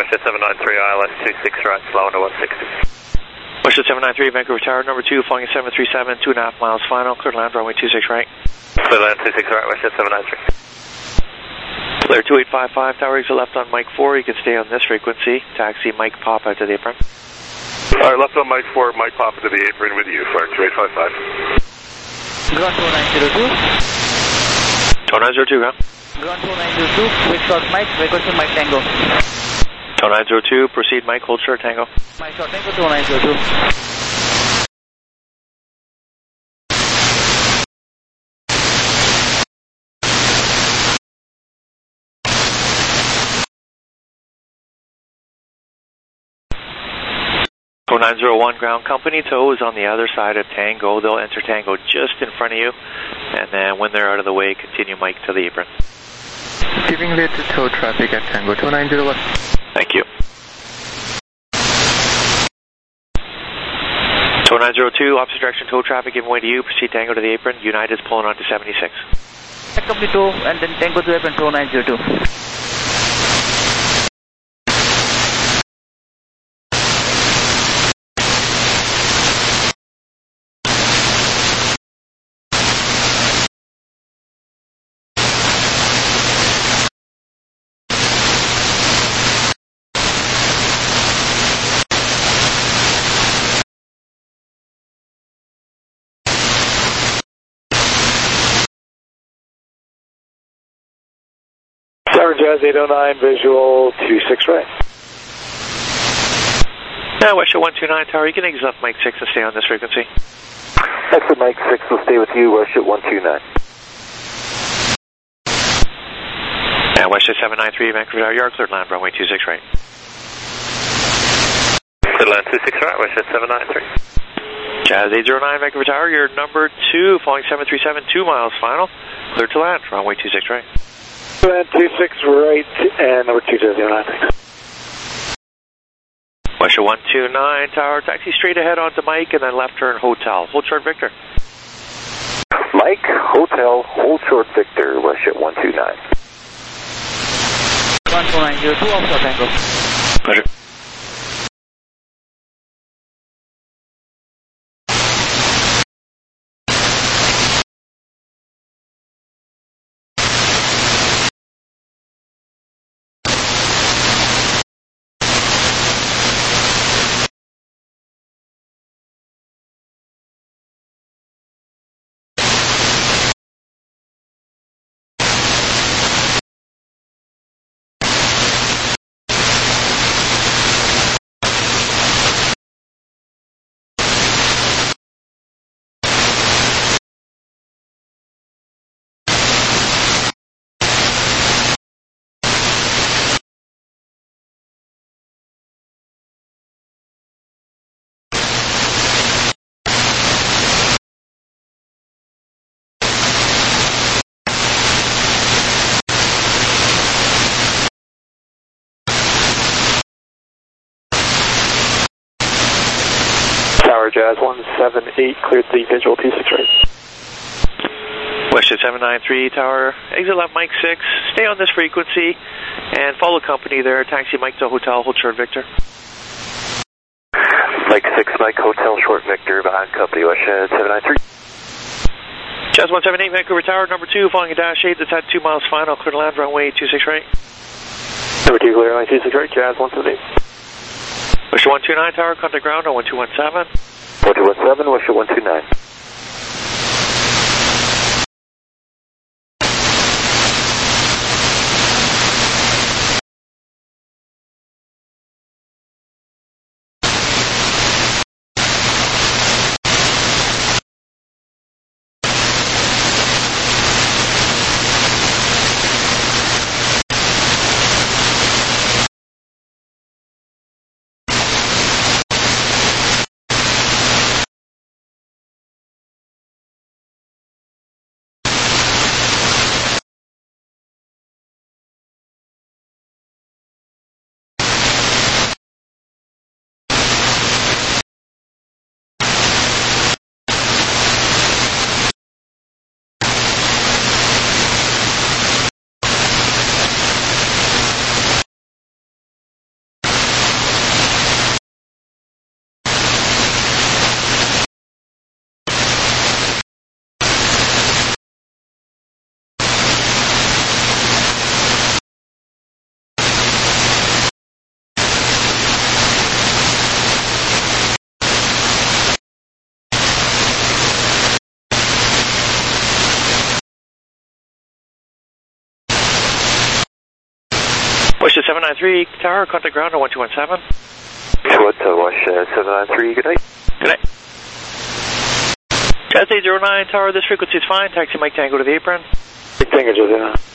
Speaker 2: Westjet seven nine three, I L S two six right, slow into one sixty.
Speaker 8: Westjet seven nine three, Vancouver Tower, number two, flying at seven three seven, two and a half miles final, clear to land, runway two six right.
Speaker 2: Clear land two six right, Westjet seven nine three.
Speaker 8: Clear two eight five five, tower exit left on Mike four, you can stay on this frequency, taxi Mike Papa to the apron.
Speaker 9: Alright, left on Mike four, Mike Papa to the apron with you, flight two eight five five.
Speaker 10: Ground two nine zero two.
Speaker 8: two nine zero two, huh?
Speaker 10: Ground two nine zero two, quick short Mike, requesting Mike Tango.
Speaker 8: two nine zero two, proceed Mike, hold short Tango.
Speaker 10: Mike short Tango two nine zero two.
Speaker 8: two nine zero one, ground company, tow is on the other side of Tango. They'll enter Tango just in front of you, and then when they're out of the way, continue Mike to the apron.
Speaker 4: Giving way to tow traffic at Tango two nine zero one.
Speaker 8: Thank you. two nine zero two, opposite direction tow traffic giving way to you, proceed Tango to the apron. United's pulling on to seventy-six.
Speaker 10: Company two, and then Tango to apron two nine zero two.
Speaker 3: Tower Jazz eight oh nine, visual two six right.
Speaker 8: Yeah, Westjet one two nine, tower, you can exit left Mike six and stay on this frequency.
Speaker 3: Exit Mike six will stay with you, Westjet one two nine.
Speaker 8: And Westjet seven nine three, Vancouver Tower, yard cleared land, runway two six right.
Speaker 2: Clear land two six right, Westjet seven nine three.
Speaker 8: Jazz eight zero nine, Vancouver Tower, you're number two, flying seven three seven, two miles final, clear to land, runway two six right.
Speaker 3: Land two six right, and number two zero nine.
Speaker 8: Westjet one two nine, tower, taxi straight ahead onto Mike, and then left turn hotel. Hold short Victor.
Speaker 3: Mike, hotel, hold short Victor, Westjet one two nine.
Speaker 10: one two nine zero two, offshore Tango.
Speaker 8: Pleasure.
Speaker 3: Tower Jazz one seven eight, cleared the visual two six right.
Speaker 8: Westjet seven nine three, tower, exit left Mike six, stay on this frequency, and follow company there, taxi Mike to hotel, hold short Victor.
Speaker 2: Mike six, Mike hotel, short Victor, behind company, Westjet seven nine three.
Speaker 8: Jazz one seven eight, Vancouver Tower, number two, flying a dash eight, that's at two miles final, clear to land, runway two six right.
Speaker 3: Number two, clear line two six right, Jazz one seven eight.
Speaker 8: Westjet one two nine, tower, contact ground on one two one seven.
Speaker 3: one two one seven, Westjet one two nine.
Speaker 8: WestJet seven nine three Tower, contact ground on one two one seven.
Speaker 2: What's uh, WestJet seven nine three, good night.
Speaker 8: Good night. Jazz eight zero nine Tower, this frequency is fine. Taxi Mike Tango to the apron.
Speaker 2: Mike Tango to the apron.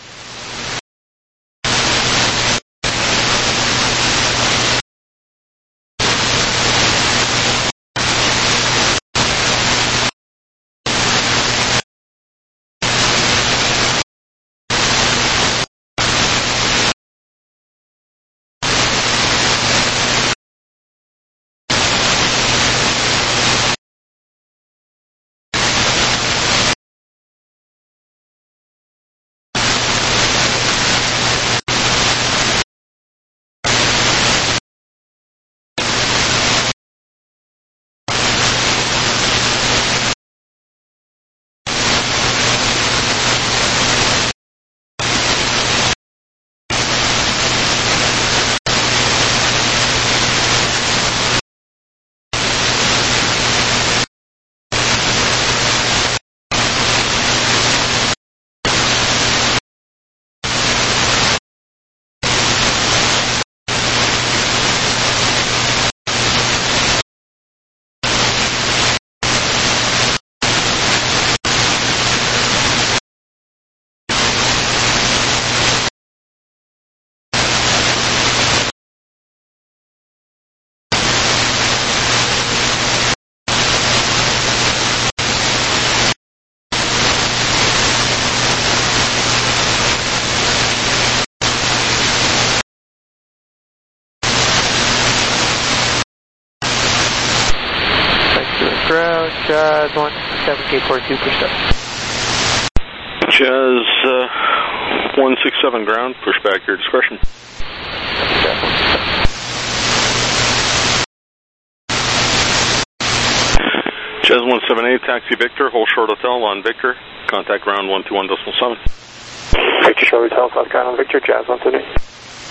Speaker 3: Ground, Jazz one seven K four two, push up.
Speaker 11: Jazz uh, one six seven ground, push back your discretion. Jazz one seven eight, taxi Victor, hold short hotel on Victor, contact ground one two one decimal seven.
Speaker 3: Victor short hotel, South Ground on Victor, Jazz one seven eight.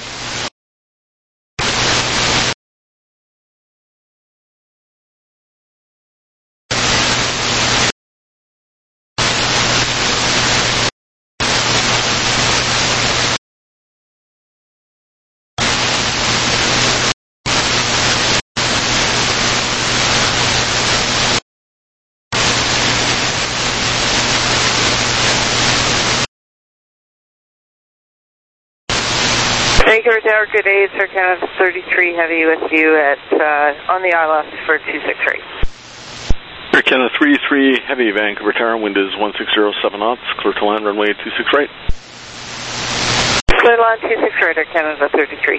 Speaker 6: Vancouver Tower, good day. Sir Kenneth thirty-three Heavy with you at uh, on the I L S for two six three.
Speaker 11: Air Canada three three Heavy, Vancouver Tower, wind is one six zero seven knots, clear to land runway two six right.
Speaker 6: Clear to land two six right, Air Canada thirty-three.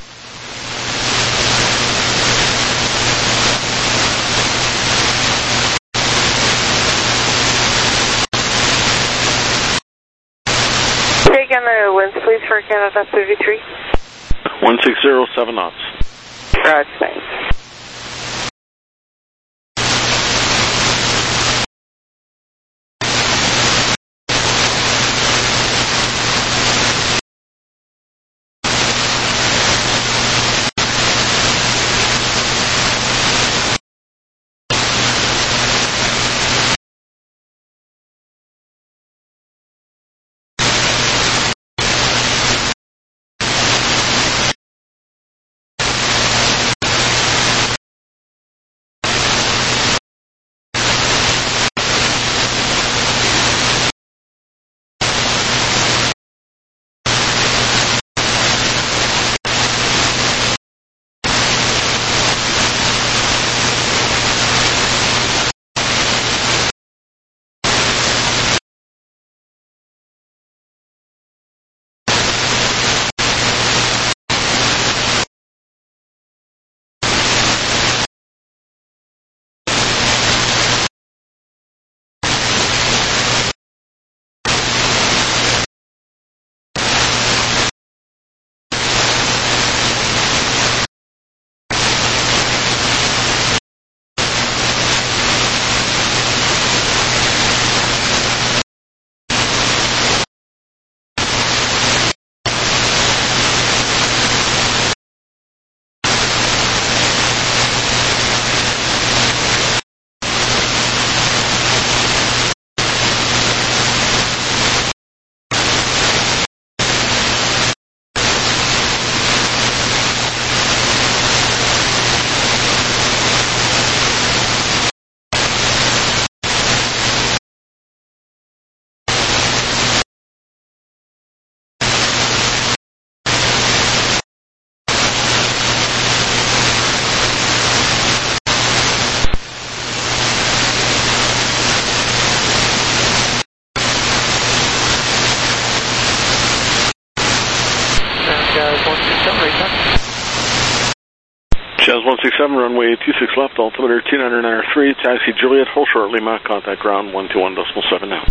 Speaker 6: Take on the winds, please, for Canada thirty-three.
Speaker 11: one six zero seven knots.
Speaker 6: Right, thanks.
Speaker 11: Jazz one six seven, runway two six left, altimeter two nine nine three, taxi Juliet, hold short Lima, contact ground one two one point seven now.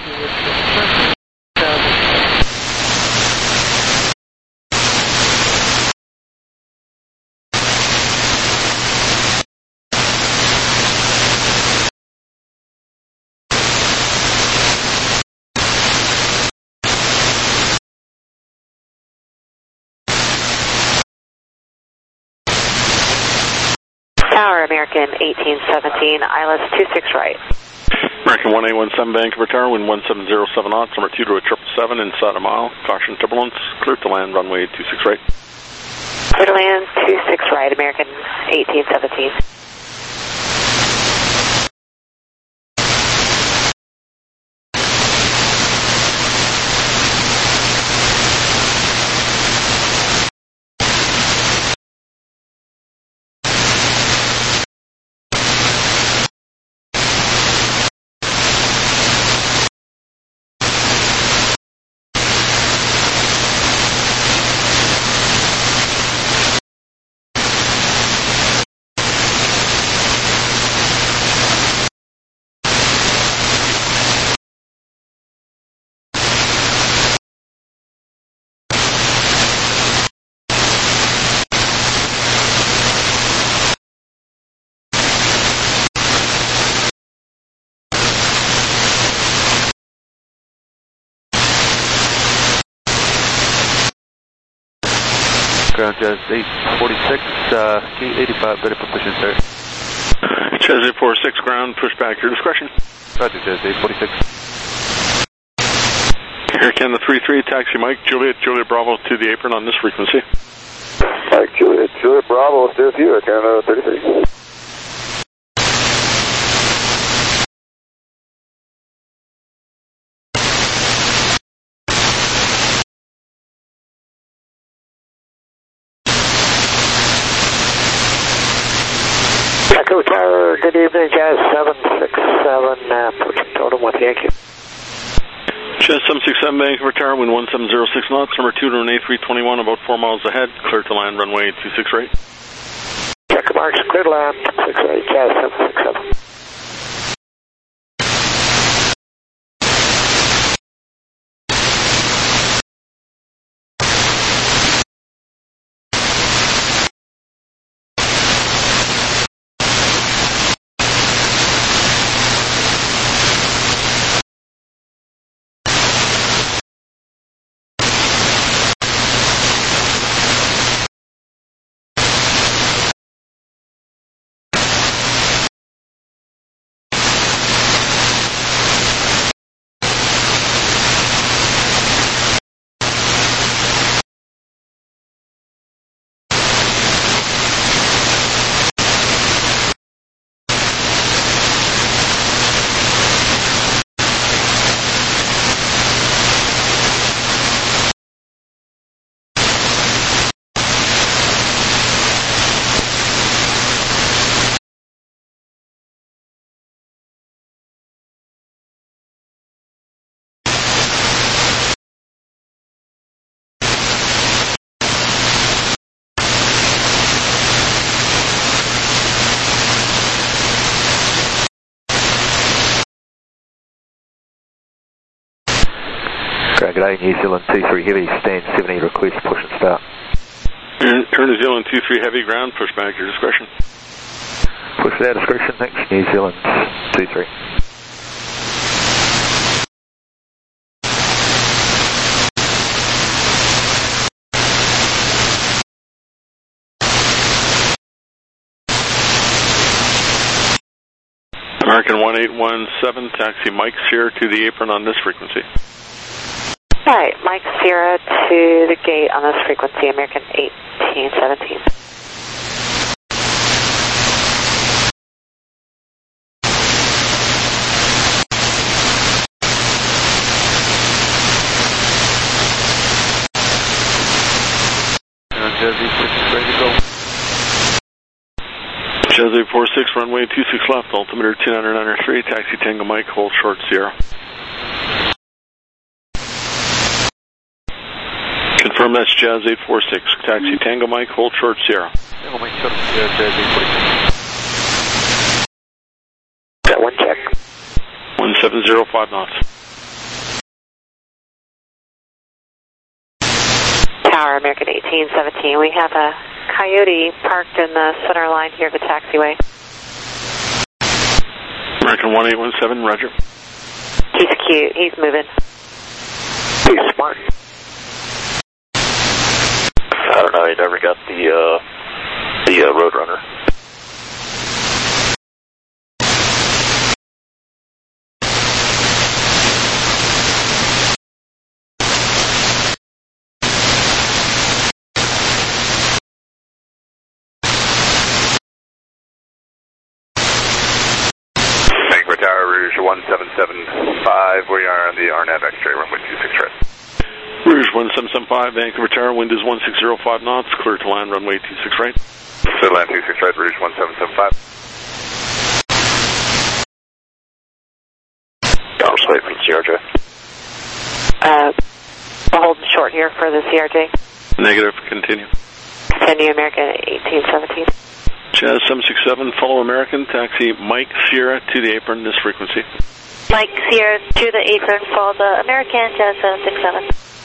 Speaker 6: Tower, American eighteen seventeen, I L S two six right.
Speaker 11: American one eight one seven, Vancouver Tower, wind one seven zero seven knots, number two to a triple seven, inside a mile, caution turbulence, clear to land, runway two six right.
Speaker 6: Clear to land, two six right, American eighteen seventeen.
Speaker 4: Ground Jazz eight forty-six, uh, Gate eighty-five, ready for pushing, sir.
Speaker 11: Jazz eight forty-six, ground, push back, your discretion.
Speaker 4: Roger, Jazz eight forty-six.
Speaker 11: Air Canada three three, taxi Mike, Juliet, Juliet Bravo to the apron on this frequency.
Speaker 12: Mike, Juliet, Juliet Bravo, stay with you, Air Canada thirty-three.
Speaker 5: Echo Tower, good evening, Jazz seven six seven, uh, approaching totem with Yankee.
Speaker 11: Jazz seven six seven, Vancouver Tower, wind one seven zero six knots, number two to an A three twenty-one, about four miles ahead, clear to land, runway two six right.
Speaker 5: Check marks, clear to land, six right, Jazz seven six seven.
Speaker 3: Good day, New Zealand two three Heavy, stand seventy, request push and start.
Speaker 11: Air New Zealand two three Heavy, ground, push back, your discretion.
Speaker 3: Push at our discretion, thanks, New Zealand two three.
Speaker 11: American one eight one seven, taxi Mike Sierra to the apron on this frequency.
Speaker 6: All right, Mike Sierra to the gate on this frequency, American eighteen seventeen.
Speaker 4: Jazz eight forty-six, ready to go.
Speaker 11: Jazz eight forty-six, runway two six left, altimeter two nine nine three, taxi Tango Mike, hold short Sierra. Confirm Confirm that's Jazz eight four six. Taxi Tango Mike, hold short Sierra.
Speaker 3: Tango Mike, short Sierra, Jazz eight four six.
Speaker 5: Got one check.
Speaker 11: one seven zero five knots.
Speaker 6: Tower, American eighteen seventeen. We have a Coyote parked in the center line here of the taxiway.
Speaker 11: American one eight one seven, roger.
Speaker 6: He's cute. He's moving.
Speaker 5: He's smart.
Speaker 13: I don't know. He never got the uh, the uh, Roadrunner.
Speaker 2: Tower Rouge one seven seven five, we are on the R N A V X-ray runway two six right.
Speaker 11: Rouge one seven seven five, Vancouver Tower, wind is one six zero five knots, clear to land runway two six right.
Speaker 2: So land two six right, Rouge one seven seven five.
Speaker 13: I'll just wait for the C R J.
Speaker 6: Uh, we're holding short here for the C R J.
Speaker 11: Negative, continue.
Speaker 6: Continue, American eighteen seventeen.
Speaker 11: Jazz seven six seven, follow American, taxi Mike Sierra to the apron, this frequency.
Speaker 14: Mike Sierra to the apron, follow the American, Jazz seven six seven.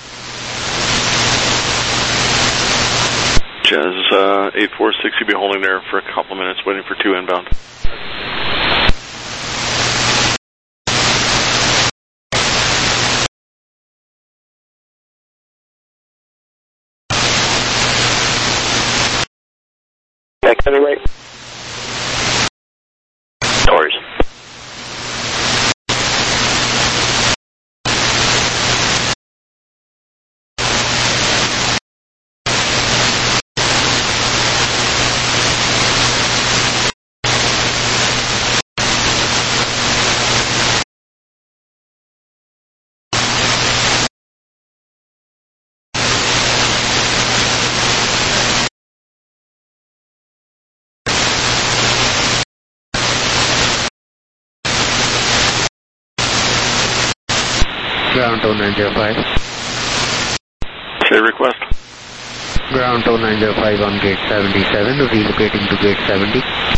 Speaker 11: Jazz uh, eight four six, you'll be holding there for a couple of minutes, waiting for two inbound.
Speaker 5: Next, anyway.
Speaker 13: No worries.
Speaker 15: Ground two nine zero five.
Speaker 11: Say request.
Speaker 15: Ground two nine zero five on gate seventy-seven, relocating to gate seventy.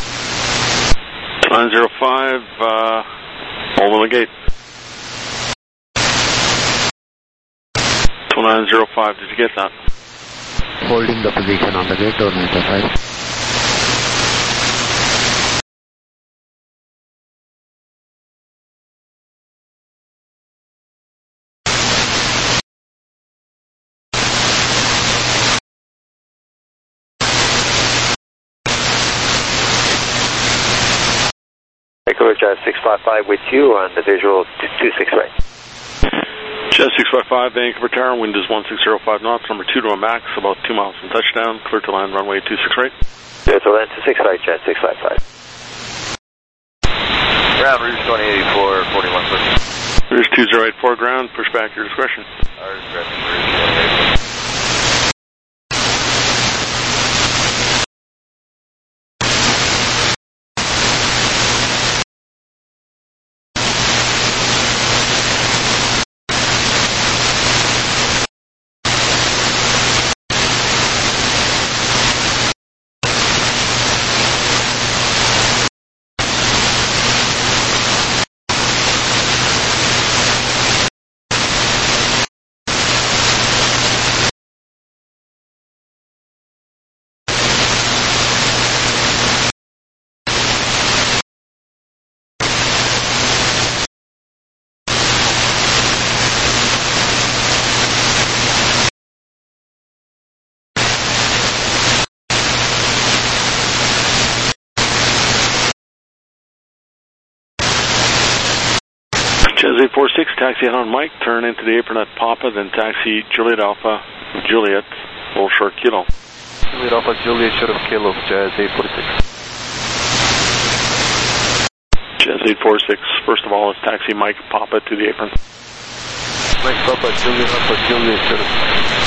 Speaker 11: nine zero five, uh, hold on the gate. two nine zero five, did you get that?
Speaker 15: Holding the position on the gate, two nine zero five.
Speaker 13: Vancouver Jazz six five five with you on the visual two six right.
Speaker 11: Jazz six five five, Vancouver Tower, wind is one six zero five knots, number two to a max, about two miles from touchdown, clear to land runway two six right.
Speaker 13: Yeah, so land two six right, Jazz six five five.
Speaker 2: Ground Rouge twenty eighty-four, forty-one foot.
Speaker 11: Rouge two zero eight four ground, push back your discretion.
Speaker 2: Our discretion, Rouge twenty eighty-four.
Speaker 11: Jazz eight four six, taxi head on Mike, turn into the apron at Papa, then taxi Juliet Alpha, Juliet, full short kilo.
Speaker 3: Juliet Alpha, Juliet, short of kilo, Jazz eight four six.
Speaker 11: Jazz eight four six, first of all, is taxi Mike Papa to the apron.
Speaker 3: Mike Papa, Juliet Alpha, Juliet, short of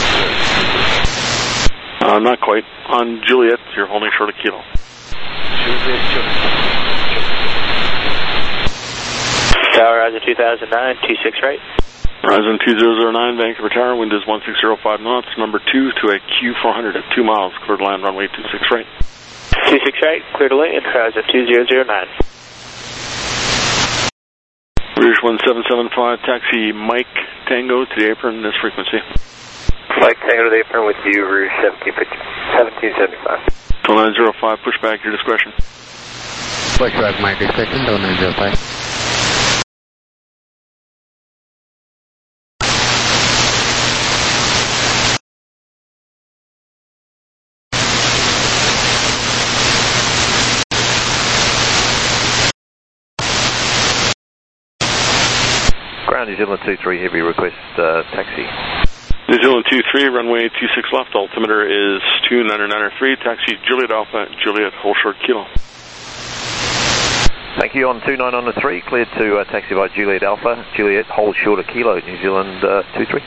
Speaker 11: Uh, not quite. On Juliet, you're holding short of kilo.
Speaker 3: Juliet, short of
Speaker 13: Tower, Roger two thousand nine, two six right.
Speaker 11: Horizon two zero zero nine, Vancouver Tower, wind is one six zero five knots, number two to a Q four hundred at two miles, clear to land runway two six right.
Speaker 8: two six right, clear to land, Horizon two zero zero nine.
Speaker 11: Rouge one seven seven five, taxi Mike Tango to the apron, this frequency.
Speaker 2: Mike Tango to the apron with you, Rouge seventeen seventy-five.
Speaker 11: two nine zero five, push back, your discretion.
Speaker 15: Push back, my discretion, two nine zero five.
Speaker 3: Ground New Zealand two three, heavy request uh, taxi.
Speaker 11: New Zealand two three, runway two six left, altimeter is two nine nine three, taxi Juliet Alpha, Juliet, hold short kilo.
Speaker 3: Thank you, on two nine nine three, cleared to uh, taxi by Juliet Alpha, Juliet, hold short a kilo, New Zealand uh, two three.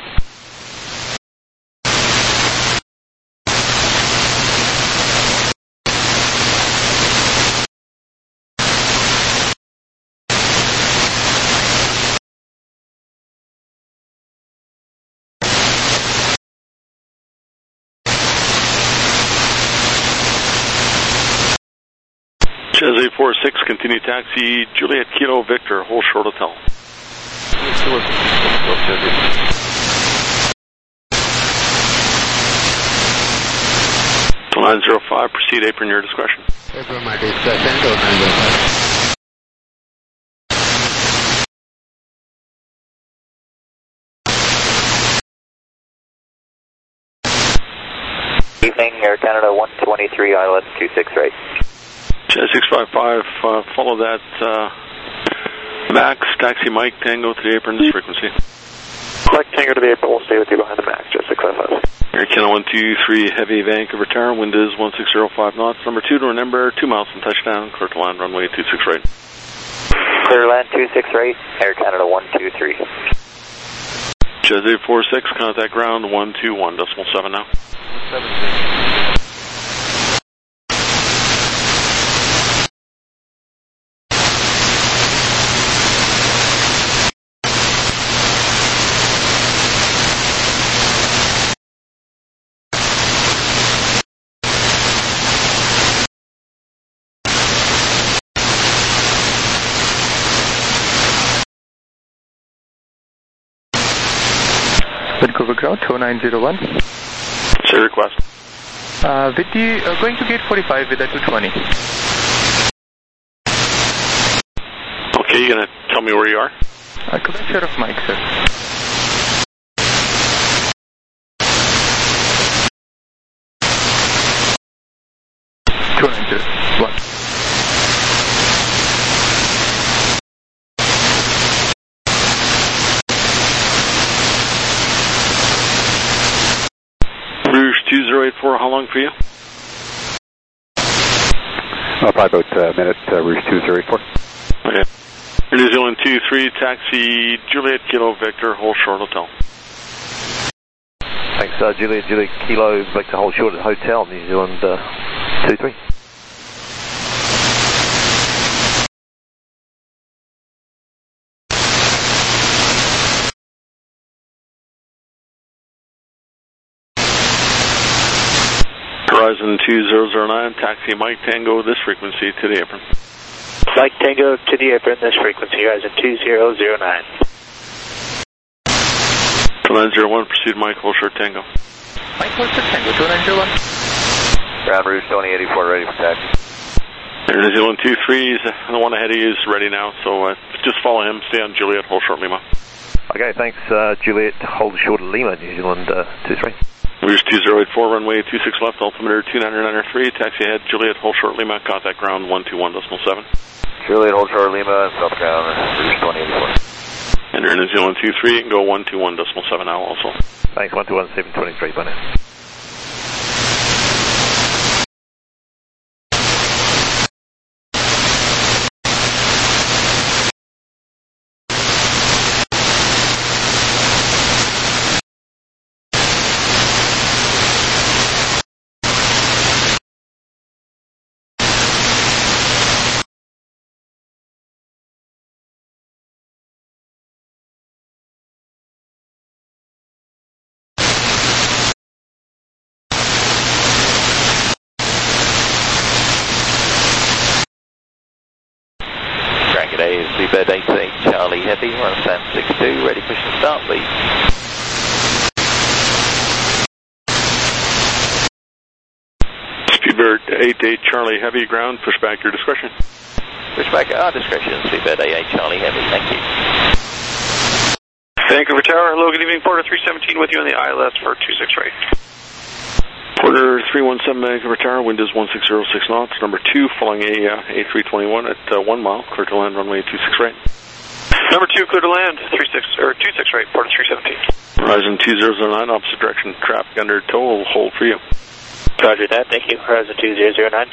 Speaker 11: Chaz eight four six, continue taxi, Juliet Kilo Victor, hold short hotel. nine zero five, proceed apron, your discretion.
Speaker 15: Apron, my discretion, two nine zero five.
Speaker 2: Evening, Air Canada one twenty-three, Island two six right.
Speaker 11: Chaz six five five, uh, follow that, uh, Max, taxi Mike Tango to the apron, this frequency.
Speaker 8: Mike Tango to the apron, we'll stay with you behind the Max, just to clarify.
Speaker 11: Air Canada one two three, heavy Vancouver Tower, wind is one six zero five knots, number two to remember, two miles from touchdown, clear to land runway two six right.
Speaker 2: Clear land two six right, Air Canada one two three.
Speaker 11: Chaz eight four six, contact ground one two one decimal seven now.
Speaker 4: Vancouver ground, two nine zero one.
Speaker 11: Say request.
Speaker 4: Uh, with the, uh, going to gate forty-five with a two twenty.
Speaker 11: Okay, you gonna tell me where you are?
Speaker 4: Uh, Quebec Sheriff Mike, sir. two nine zero one.
Speaker 11: Rouge two zero eight four, how long for you?
Speaker 12: Uh, probably about a minute, uh, Rouge two zero eight four.
Speaker 11: Okay. New Zealand two three, taxi Juliet Kilo Victor, hold short hotel.
Speaker 3: Thanks, uh, Juliet, Juliet Kilo, Victor, hold short at hotel, New Zealand uh, two three.
Speaker 11: Horizon two zero zero nine, taxi Mike Tango, this frequency to the apron.
Speaker 8: Mike Tango to the apron, this frequency, Horizon two zero zero nine.
Speaker 11: two nine zero one, proceed Mike, hold short Tango.
Speaker 4: Mike, hold short Tango, two nine zero one.
Speaker 2: Ground Rouge twenty eighty-four, ready for taxi.
Speaker 11: Air New Zealand two three, the one ahead of you is ready now, so uh, just follow him, stay on Juliet, hold short Lima.
Speaker 3: Okay, thanks, uh, Juliet, hold short Lima, New Zealand uh, two three.
Speaker 11: Rouge two zero eight four, runway two six left, altimeter two nine nine three, taxi ahead, Juliet, hold short Lima, contact ground one two one decimal seven.
Speaker 2: Juliet, hold short Lima, south ground, Rouge twenty eighty-four.
Speaker 11: And Air New Zealand two three, you can go one two one decimal seven now also.
Speaker 3: Thanks, one two one seven twenty-three, bye now.
Speaker 4: Heavy, one seven six two, ready push and start, please.
Speaker 11: Speedbird eight eight Charlie Heavy, ground, push back your discretion.
Speaker 4: Push back at our discretion, Speedbird eight eight Charlie Heavy, thank you.
Speaker 1: Vancouver Tower, hello, good evening, Porter three seventeen with you on the I L S for two six right.
Speaker 11: Porter three one seven Vancouver Tower, wind is one six zero six knots, number two, following a uh, A three twenty-one at uh, one mile, clear to land, runway two six right.
Speaker 1: Number two, clear to land, three six or two six right, Porter three seventeen.
Speaker 11: Horizon two zero zero nine, opposite direction, traffic under tow, will hold for you.
Speaker 13: Roger that, thank you. Horizon two zero zero nine.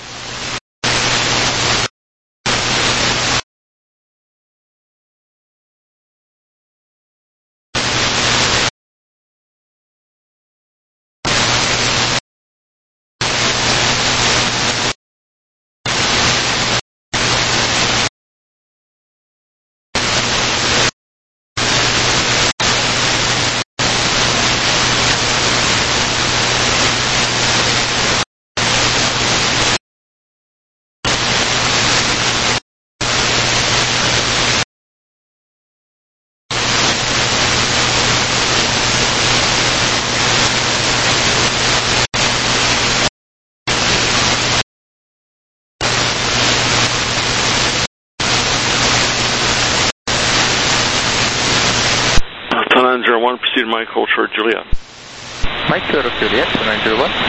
Speaker 11: nine zero one, proceed Mike, hold short Juliet.
Speaker 4: Mike, short of Juliet, nine zero one.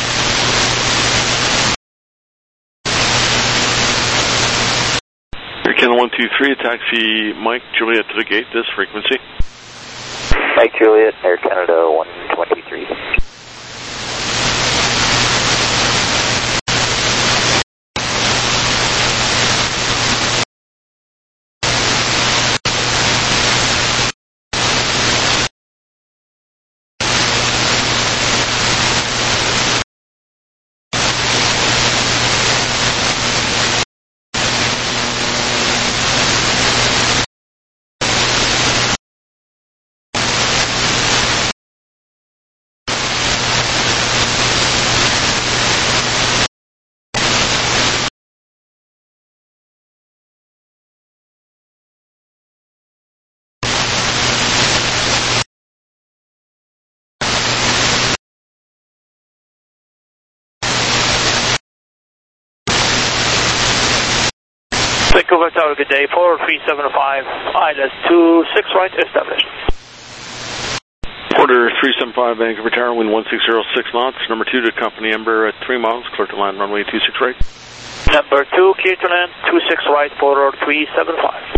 Speaker 11: Air Canada one two three, taxi Mike, Juliet to the gate, this frequency.
Speaker 13: Mike, Juliet, Air Canada one twenty-three.
Speaker 16: Vancouver Tower, good day, four three seven five, I L S two six right, established.
Speaker 11: Porter three seven five, Vancouver Tower, wind one six zero six knots, number two to company Ember at three miles, clear to land, runway two six right.
Speaker 16: Number two, clear to land, two six right, Porter three seven five.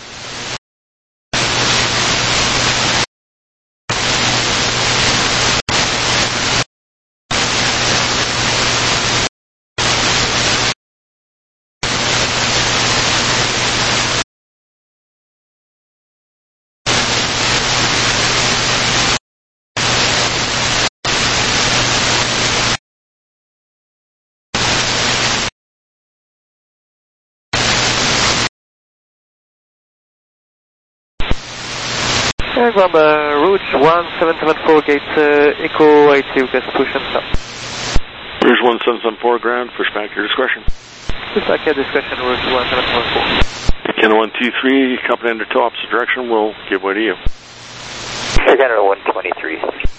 Speaker 3: And from uh, route one seven seven four, gate uh, Echo eight two, just push and stop.
Speaker 11: Rouge one seven seven four, ground, push back your discretion.
Speaker 3: Push back your discretion, route one seven seven four.
Speaker 11: Canada one two three, company under tow, opposite direction, will give way to you.
Speaker 13: Air Canada one twenty-three.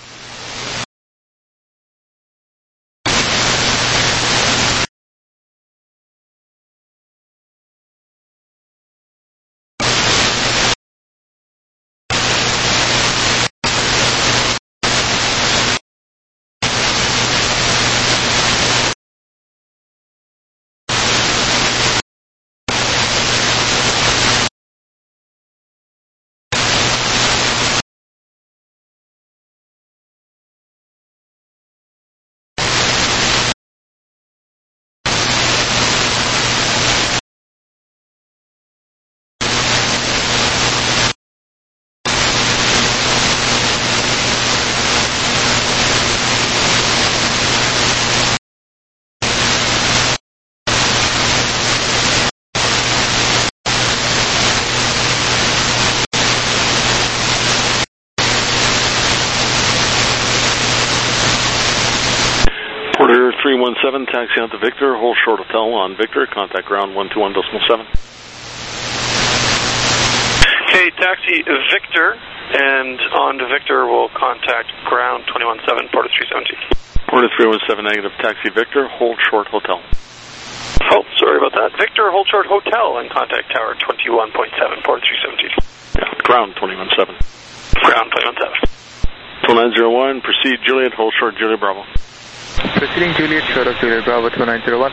Speaker 11: Porter three one seven, taxi on to Victor, hold short hotel on Victor, contact ground one two one point seven.
Speaker 17: Okay, taxi Victor, and on to Victor, we'll contact ground twenty-one seven, Porter three seventeen.
Speaker 11: Porter three one seven, negative, taxi Victor, hold short hotel.
Speaker 17: Oh, sorry about that. Victor, hold short hotel, and contact tower twenty-one point seven, Porter three seventeen.
Speaker 11: Yeah, ground twenty-one seven.
Speaker 17: Ground twenty-one seven.
Speaker 11: two nine zero one, proceed Juliet, hold short Juliet Bravo.
Speaker 4: Proceeding Juliet, short of Juliet Bravo, two nine zero one.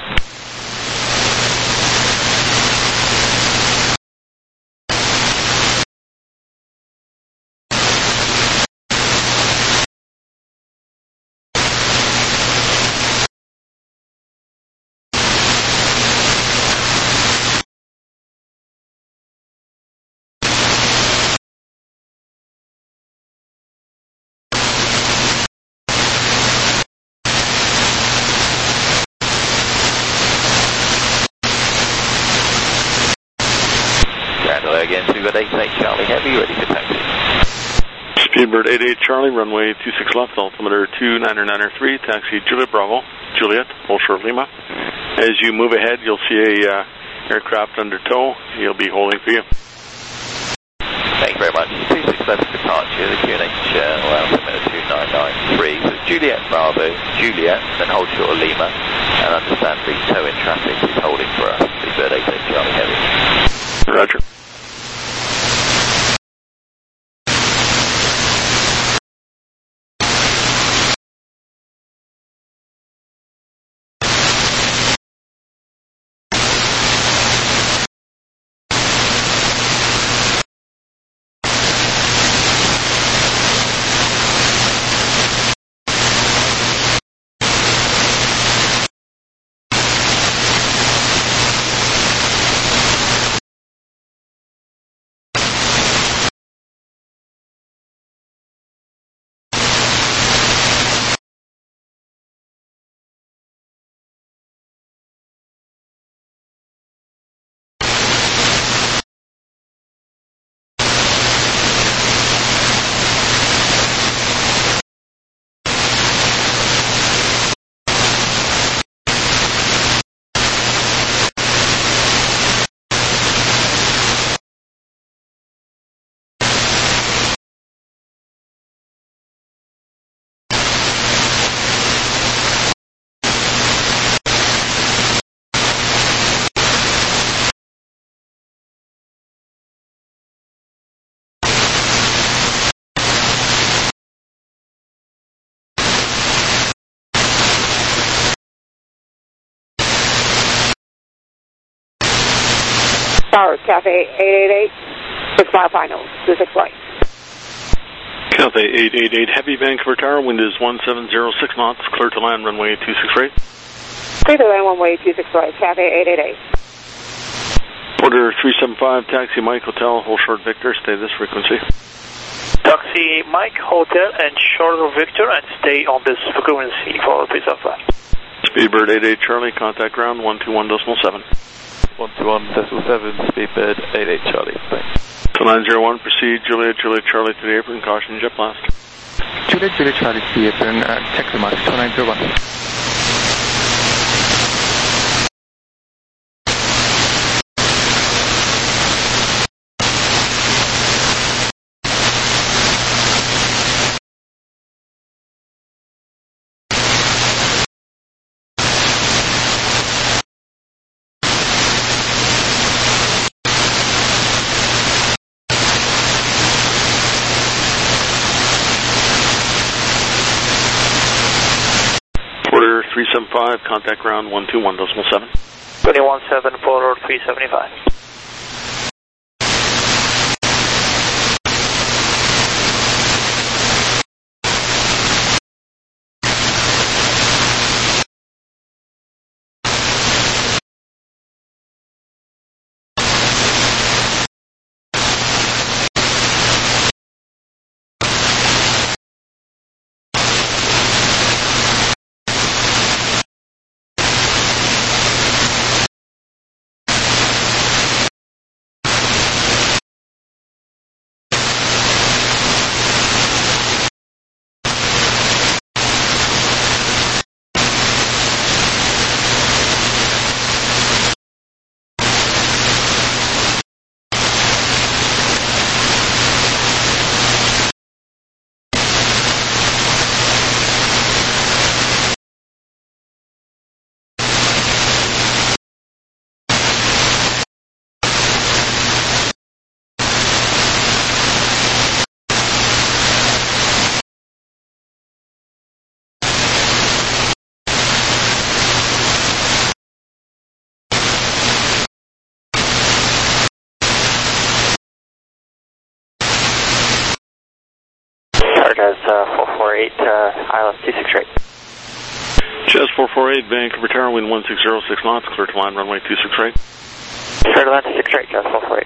Speaker 18: Again, so we've got eight eight Charlie Heavy, ready for taxi.
Speaker 11: Speedbird eight eight Charlie, runway two six left, altimeter two nine nine three, taxi Juliet Bravo, Juliet, hold short Lima. As you move ahead, you'll see a uh, aircraft under tow. He'll be holding for you.
Speaker 18: Thank you very much. two six left departure, the Q N H uh, altimeter two nine nine three. So Juliet Bravo, Juliet, then hold short Lima, and understand the tow in traffic is holding for us. Speedbird eight eight Charlie Heavy.
Speaker 11: Roger.
Speaker 6: Tower, Cafe eight eight eight, six mile final, two six right.
Speaker 11: Cafe eight eight eight, Heavy Vancouver Tower, wind is one seven zero six knots, clear to land, runway two six right.
Speaker 6: Clear to land, runway two six right, Cafe eight eight eight.
Speaker 11: Porter three seven five, taxi Mike Hotel, hold short Victor, stay this frequency.
Speaker 16: Taxi Mike Hotel and short of Victor, and stay on this frequency for three seven five.
Speaker 11: Speedbird eight eight Charlie, contact ground one two one decimal seven.
Speaker 18: one two one decimal seven, Speedbird eight eight Charlie, thanks.
Speaker 11: two nine zero one, proceed Juliet, Juliet Charlie to the apron, caution jet blast.
Speaker 4: Juliet, Juliet Charlie to the apron, uh, check the mark, two nine zero one.
Speaker 11: three seven five, contact ground one two one decimal seven.
Speaker 16: twenty-one seven, Porter three seventy-five.
Speaker 5: Jazz uh, four four eight, uh, I L S two six eight.
Speaker 11: Jazz four four eight, Vancouver Tower, wind one six zero six knots, clear to line runway two six eight.
Speaker 5: Clear to line two six eight, Jazz four four eight.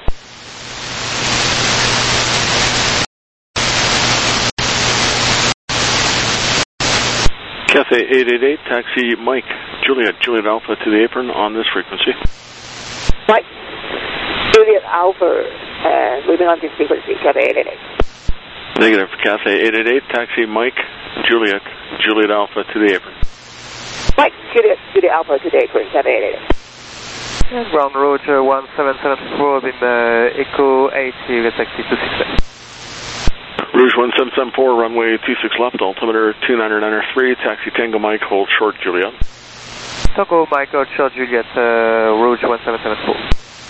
Speaker 11: Cathay eight eight eight, taxi Mike, Juliet, Juliet Alpha to the apron on this frequency.
Speaker 19: Mike, Juliet Alpha, uh, moving on this frequency, Cathay eight eight eight.
Speaker 11: Negative, Cathay eight eight eight, taxi Mike, Juliet, Juliet Alpha to the apron.
Speaker 19: Mike, Juliet, Juliet Alpha to the apron, Cathay eight eight eight.
Speaker 3: And ground Roger one seven seven four, in uh, Echo eighty, taxi two six eight.
Speaker 11: Rouge one seven seven four, runway two six left, altimeter two nine nine three, taxi Tango Mike, hold short Juliet.
Speaker 3: Tango Mike, hold short Juliet, uh, Rouge one seven seven four.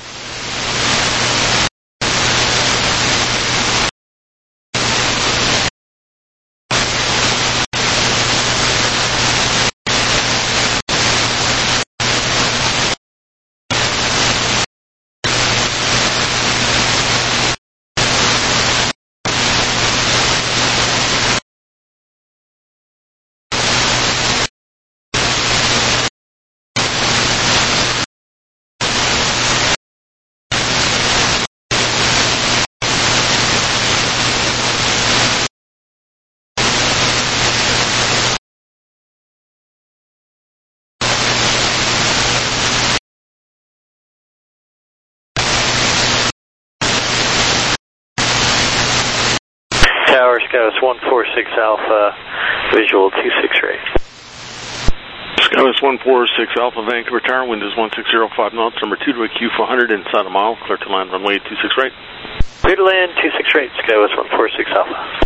Speaker 5: Tower, Skywest one four six Alpha, visual two six eight.
Speaker 11: Skywest one four six Alpha, Vancouver Tower, wind is one six zero five knots, number two to a Q four hundred, inside a mile, clear to land runway two six eight.
Speaker 5: Clear to land two six eight, Skywest one four six Alpha.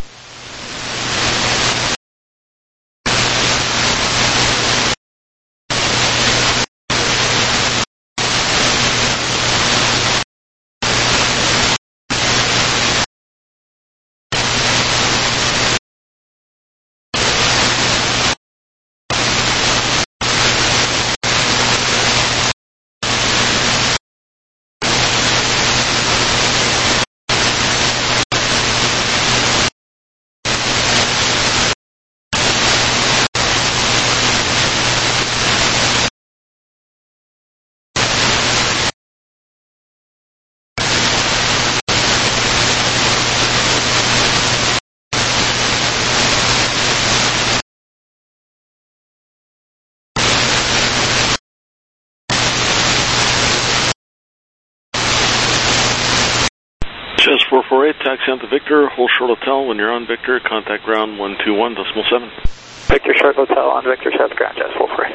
Speaker 11: Jazz four four eight, taxi on to Victor, hold short hotel. When you're on Victor, contact ground one two one decimal seven.
Speaker 5: Victor short hotel on Victor South ground, Jazz four four eight.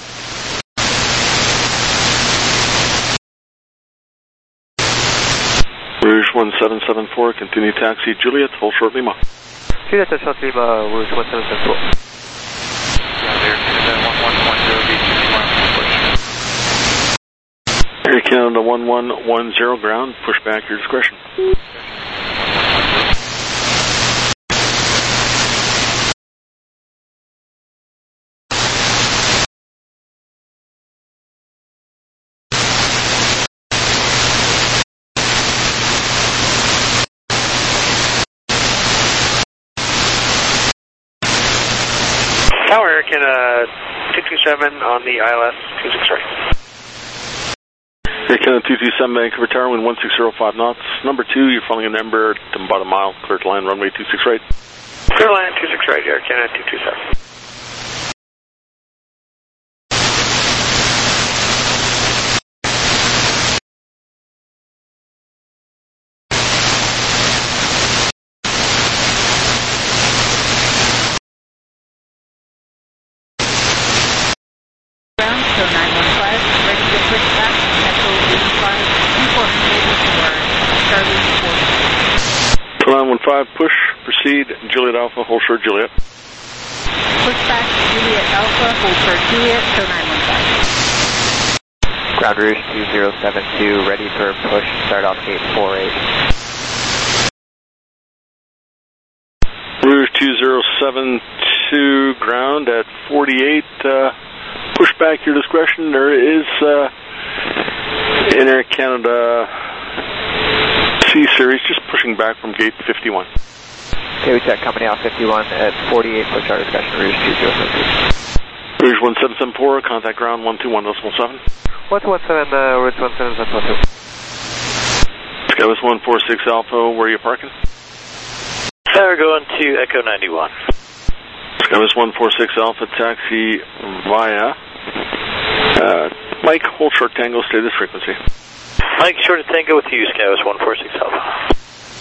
Speaker 11: Rouge one seven seven four, continue taxi Juliet, hold short Lima.
Speaker 3: Juliet, short Lima, Rouge one seven seven four.
Speaker 11: Air Canada one one one zero ground, push back your discretion.
Speaker 5: Tower, Air Canada two two seven on the I L S two six eight.
Speaker 11: Air Canada two two seven, Vancouver Tower, wind one six zero five knots. Number two, you're following an Ember to about a mile, clear to land runway two six eight.
Speaker 5: Clear to land two six eight, Air Canada two two seven.
Speaker 11: nine one five, push, proceed, Juliet Alpha, hold short Juliet.
Speaker 10: Push back, Juliet Alpha, hold short Juliet, show nine one five.
Speaker 4: Ground Rouge two zero seven two, ready for push, start off gate four eight.
Speaker 11: Rouge two zero seven two, ground at forty-eight, uh, push back your discretion. There is uh, in Air Canada C-Series just pushing back from gate fifty-one.
Speaker 3: Okay, we check company Alpha fifty-one at forty-eight for chart discussion, Rouge two zero seven two.
Speaker 11: Rouge one seven seven four, contact ground one two one decimal seven.
Speaker 3: one two one seven, uh, Rouge one seven seven two.
Speaker 11: Skywest one four six Alpha, where are you parking?
Speaker 8: Uh, we're going to Echo ninety-one.
Speaker 11: Skywest one four six Alpha, taxi via uh, Mike, hold short tango, stay this frequency.
Speaker 8: Mike, short tango with you, Skywest one four six Alpha.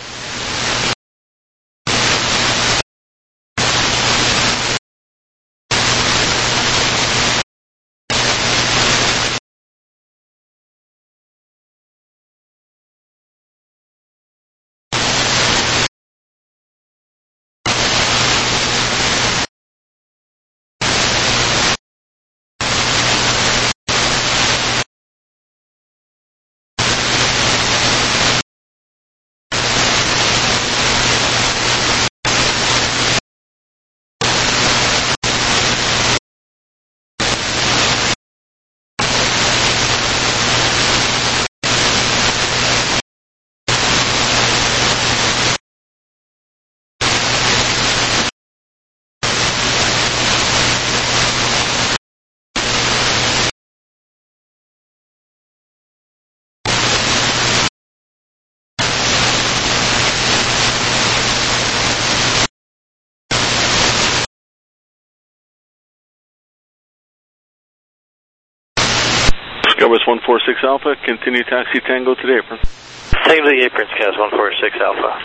Speaker 11: Skywest one four six Alpha, continue taxi tango to the apron.
Speaker 8: Tango to the apron, Skywest one four six Alpha.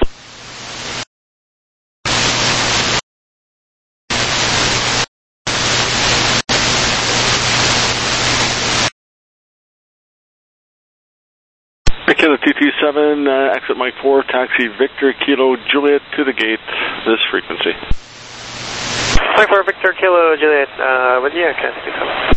Speaker 11: Canada two two seven, uh, exit Mike four, taxi Victor Kilo Juliet to the gate, this frequency.
Speaker 16: Mike four, Victor Kilo Juliet, uh, with you, Canada two two seven.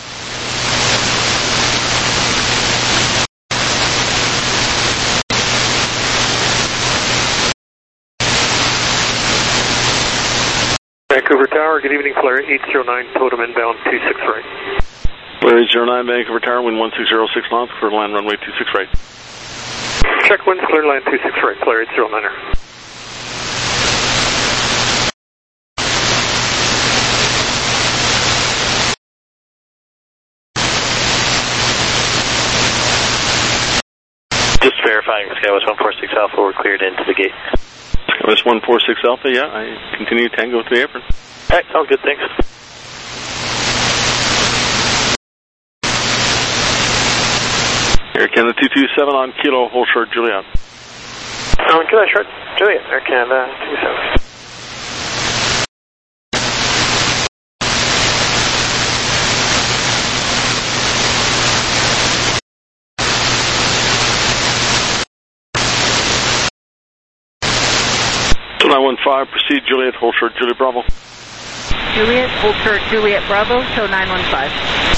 Speaker 16: Vancouver Tower, good evening, flare eight zero nine, totem inbound two six right.
Speaker 11: Flare eight zero nine, Vancouver Tower, wind one six zero six knots, clear line runway two six right.
Speaker 16: Check winds, clear line two six right, flare eight zero niner.
Speaker 8: Just verifying Skywest one four six Alpha, we're cleared into the gate.
Speaker 11: Skywest one four six Alpha, yeah, I continue tango to the apron.
Speaker 8: Alright, sounds good, thanks.
Speaker 11: Air Canada two two seven on Kilo, hold short Juliet.
Speaker 16: On Kilo short Juliet, Air Canada two two seven.
Speaker 11: two nine one five, proceed Juliet, hold short Juliet Bravo.
Speaker 10: Juliet, hold short Juliet Bravo, show nine one five.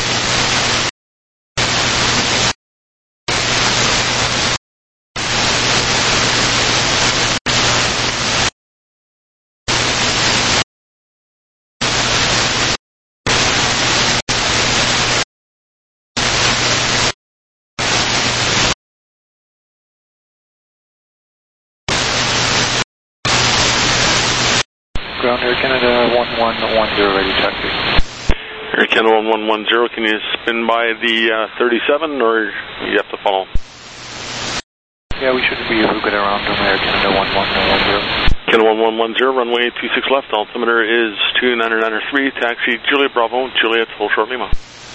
Speaker 4: Ground Air Canada one one one zero, ready taxi.
Speaker 11: Air Canada one one one zero, can you spin by the uh, thirty-seven or you have to follow?
Speaker 4: Yeah, we should be able to get around on Air Canada one one one zero.
Speaker 11: Canada one one one zero, runway two six left, altimeter is two nine nine three, taxi Juliet Bravo, Juliet, hold short Lima.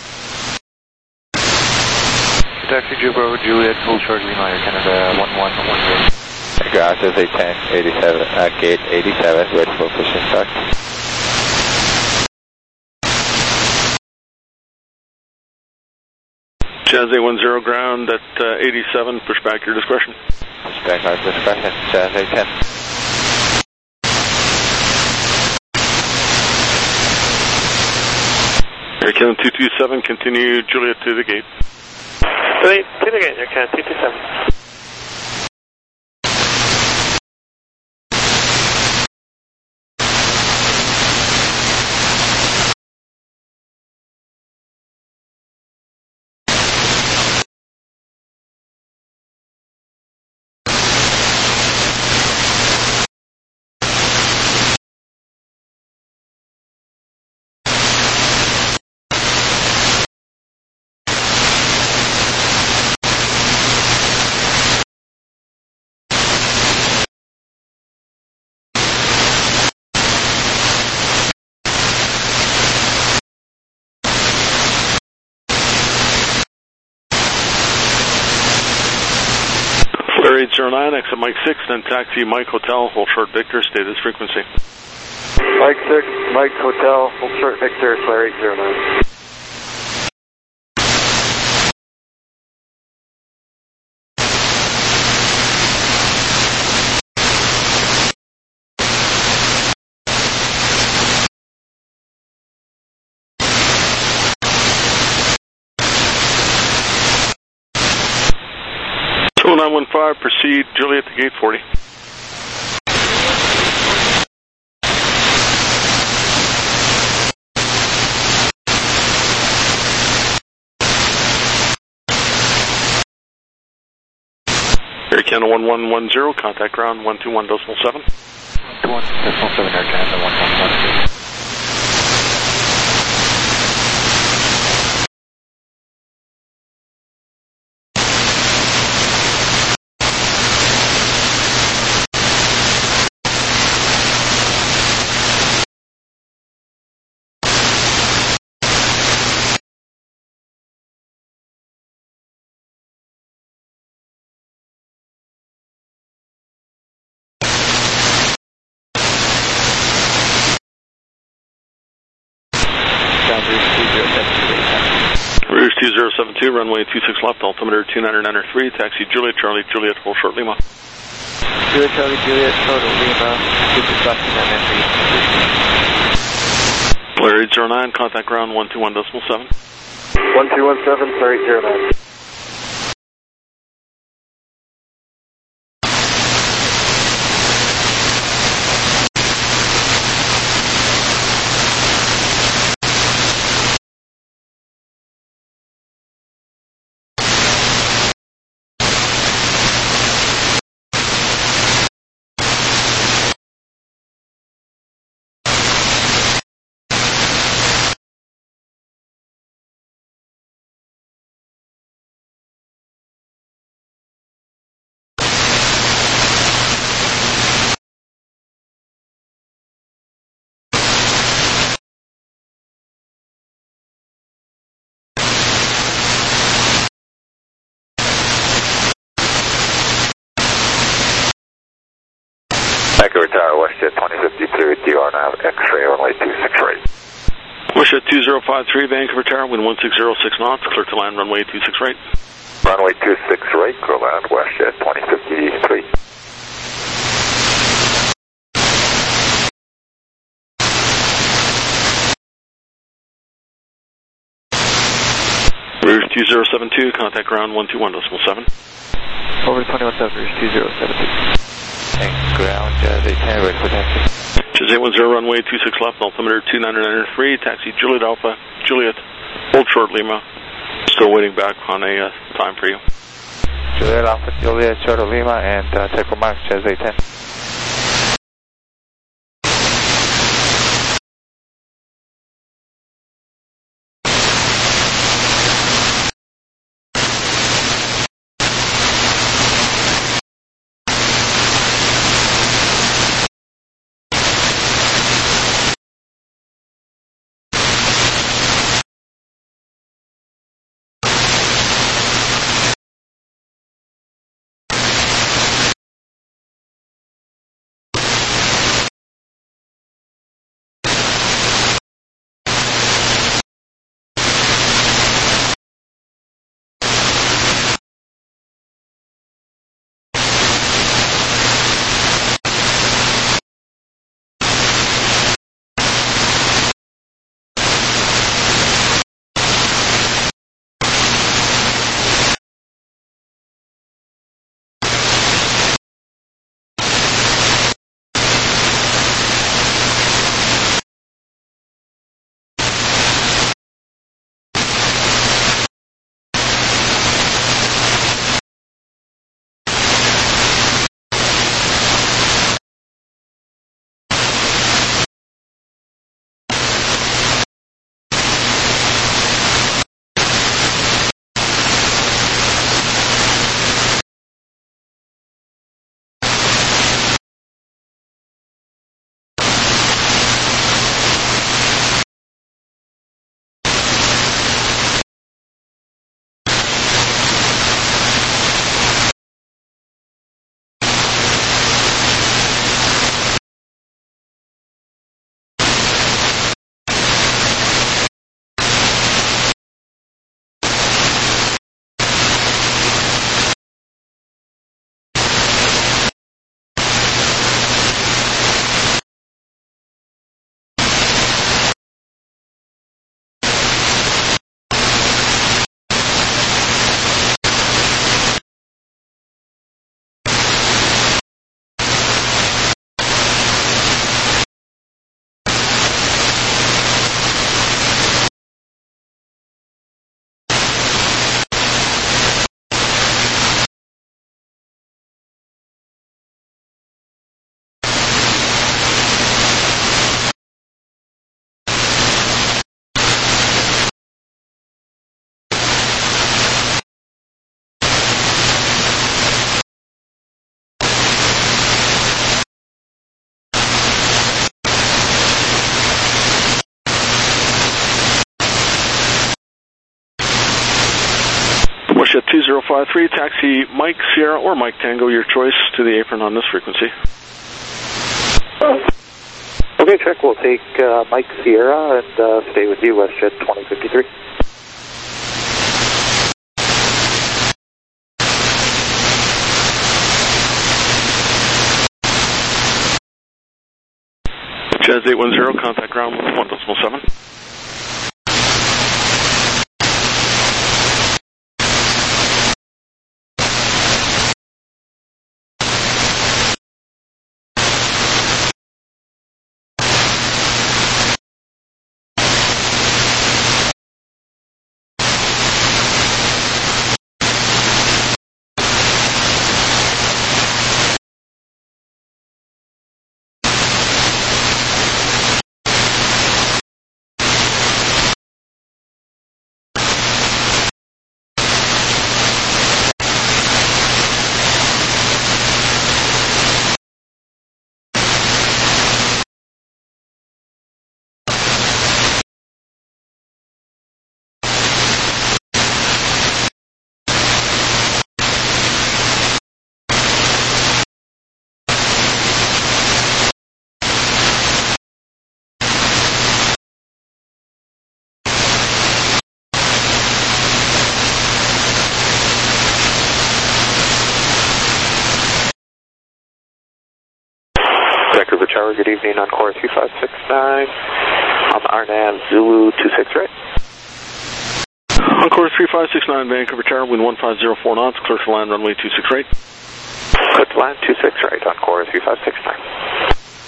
Speaker 4: Taxi Juliet Bravo, Juliet, hold short Lima, Air Canada one one one zero.
Speaker 13: Ground is eight ten, eighty-seven, uh, gate eighty-seven, wait for pushing start.
Speaker 11: Jazz eight one zero, ground at uh, eighty-seven, push back your discretion.
Speaker 13: Push back our discretion, Jazz eight ten.
Speaker 11: Air Canada two two seven, continue Juliet to the gate.
Speaker 16: Juliet to the gate, Air Canada two two seven.
Speaker 11: Flare eight zero nine, exit Mike six, then taxi Mike Hotel, hold short Victor, stay this frequency.
Speaker 12: Mike six, Mike Hotel, hold short Victor, Flare eight zero nine.
Speaker 11: two nine one five, proceed Juliet to gate forty. Air Canada one one one zero, contact ground one two one decimal seven.
Speaker 4: one two one decimal seven, Air Canada one one one zero.
Speaker 11: Rouge two zero seven two, runway two six left, altimeter two nine nine three, taxi Juliet, Charlie, Juliet, hold short Lima.
Speaker 4: Juliet, Charlie, Juliet, total Lima, two six left, two nine nine three.
Speaker 11: Flare eight zero nine, contact ground one two one decimal seven.
Speaker 12: one two one seven, Flare eight zero nine.
Speaker 2: Echo Tower, WestJet twenty fifty-two, D R nav, X-ray, runway two six right.
Speaker 11: WestJet two zero five three, Vancouver Tower, wind one six zero six knots, clear to land runway two six right.
Speaker 2: Runway two six right, clear land, WestJet twenty fifty-three.
Speaker 11: Rouge two zero seven two, contact ground one two one decimal seven.
Speaker 4: Over twenty-one seven, Rouge two zero seven two. And ground, uh, they ten, ready for taxi.
Speaker 11: Jazz eight one zero, runway two six left, altimeter two nine nine three, taxi Juliet Alpha, Juliet, hold short Lima. Still waiting back on a uh, time for you.
Speaker 4: Juliet Alpha, Juliet, short of Lima, and uh, check for Max, Jazz eight ten.
Speaker 11: WestJet two zero five three, taxi Mike Sierra or Mike Tango, your choice, to the apron on this frequency.
Speaker 2: Okay, check. We'll take uh, Mike Sierra and uh, stay with you, WestJet twenty fifty-three.
Speaker 11: Jazz eight one zero, contact ground with one decimal seven.
Speaker 2: Vancouver Tower, good evening, Encore three five six nine. On the R N A V Zulu two six right.
Speaker 11: Encore three five six nine, Vancouver Tower, wind one five zero four knots, clear to land, runway two six right.
Speaker 2: Clear to land two six right, Encore three five six nine.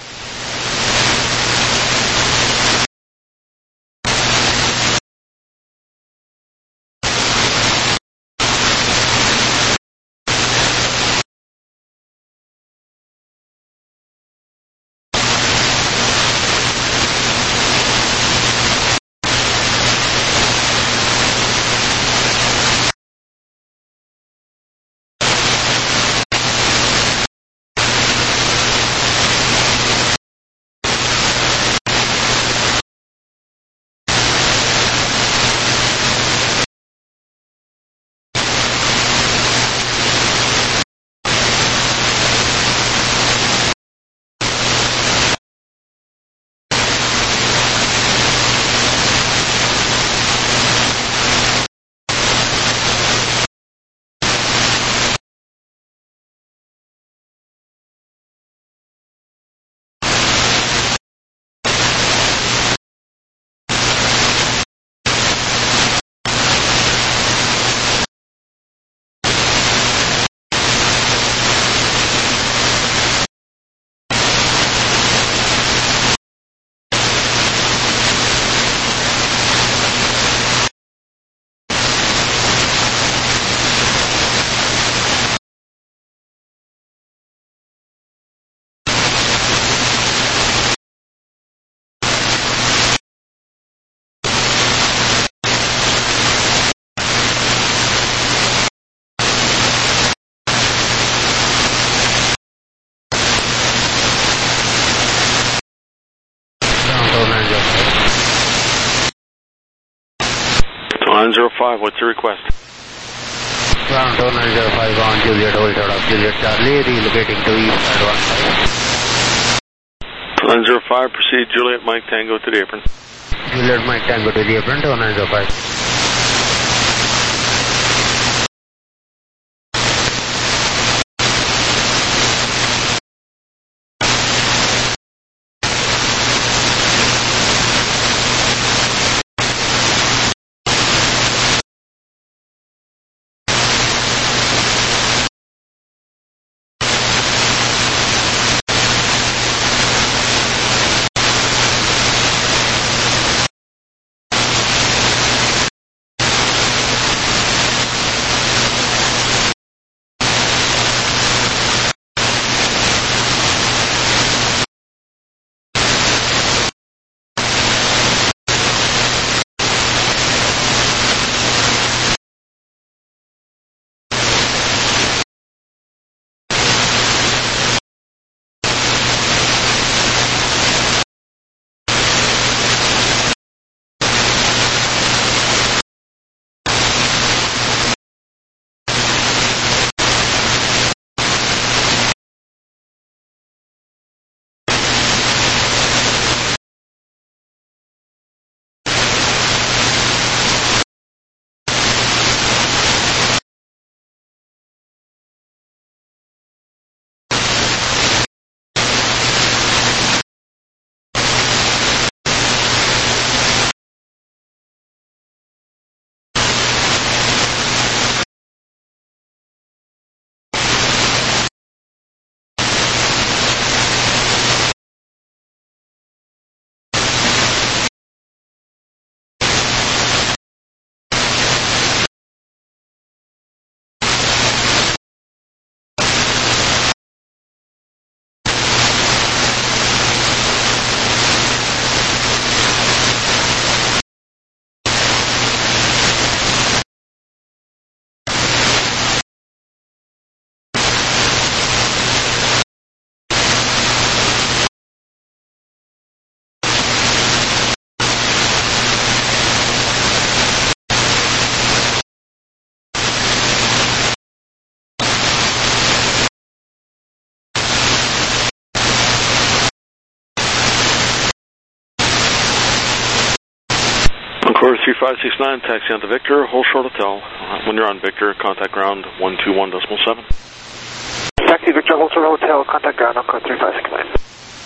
Speaker 11: nine zero five, what's your request?
Speaker 15: Ground two nine zero five on Juliet, hold out of Juliet Charlie, relocating to east side one five.
Speaker 11: nine zero five, proceed Juliet Mike Tango to the apron.
Speaker 15: Juliet Mike Tango to the apron, two nine zero five.
Speaker 11: Course three five six nine, taxi on to Victor, hold short hotel. Uh, when you're on Victor, contact ground one two one decimal seven.
Speaker 3: Taxi Victor, hold short hotel, contact ground on code three five six nine.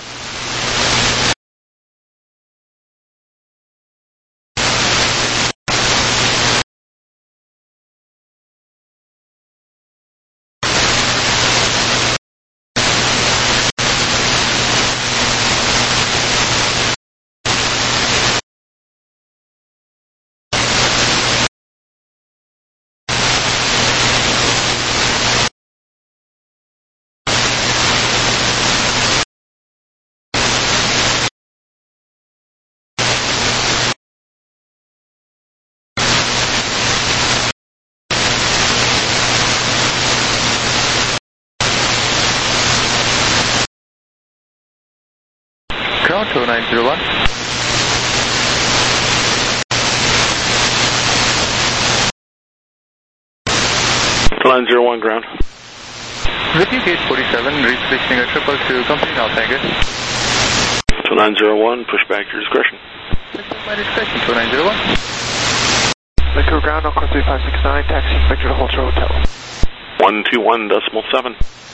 Speaker 4: Ground two nine zero one.
Speaker 11: two nine zero one ground.
Speaker 4: With you, gate forty-seven, reaching a triple two, company North Angus.
Speaker 11: two nine zero one, push back your discretion.
Speaker 4: My discretion, two nine zero one.
Speaker 3: Victor ground on code three five six nine, taxi Victor to hold short hotel.
Speaker 11: one two one decimal seven.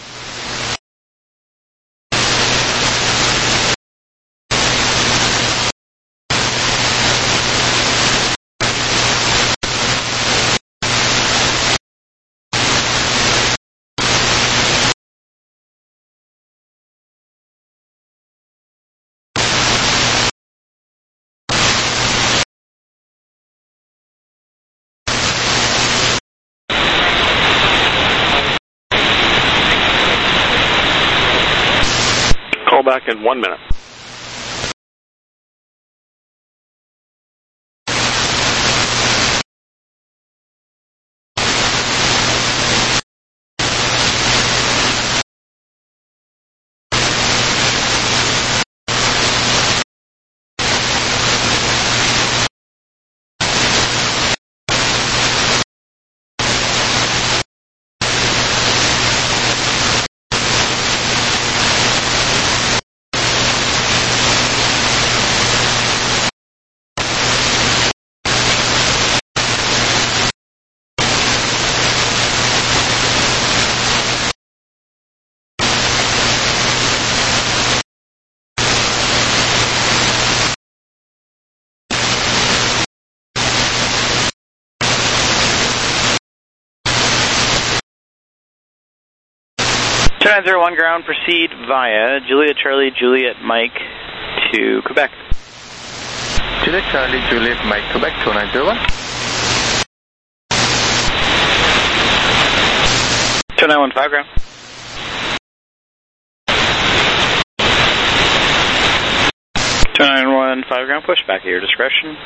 Speaker 11: Call back in one minute.
Speaker 20: two nine zero one ground, proceed via Juliet Charlie, Juliet Mike to Quebec.
Speaker 4: Juliet Charlie, Juliet Mike, Quebec, two nine zero one.
Speaker 20: two nine one five ground. two nine one five ground, push back at your discretion.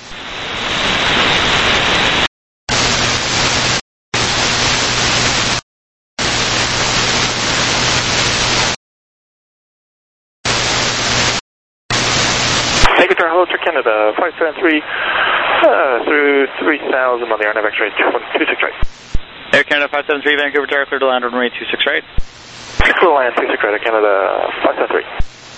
Speaker 16: Victor, hello, Sir Canada, five seven three uh, through three thousand on the R N A V X-ray two six right.
Speaker 20: Air Canada five seven three, Vancouver Tower, clear to land on runway two six right.
Speaker 16: Clear to land two six right, Air Canada five seven three.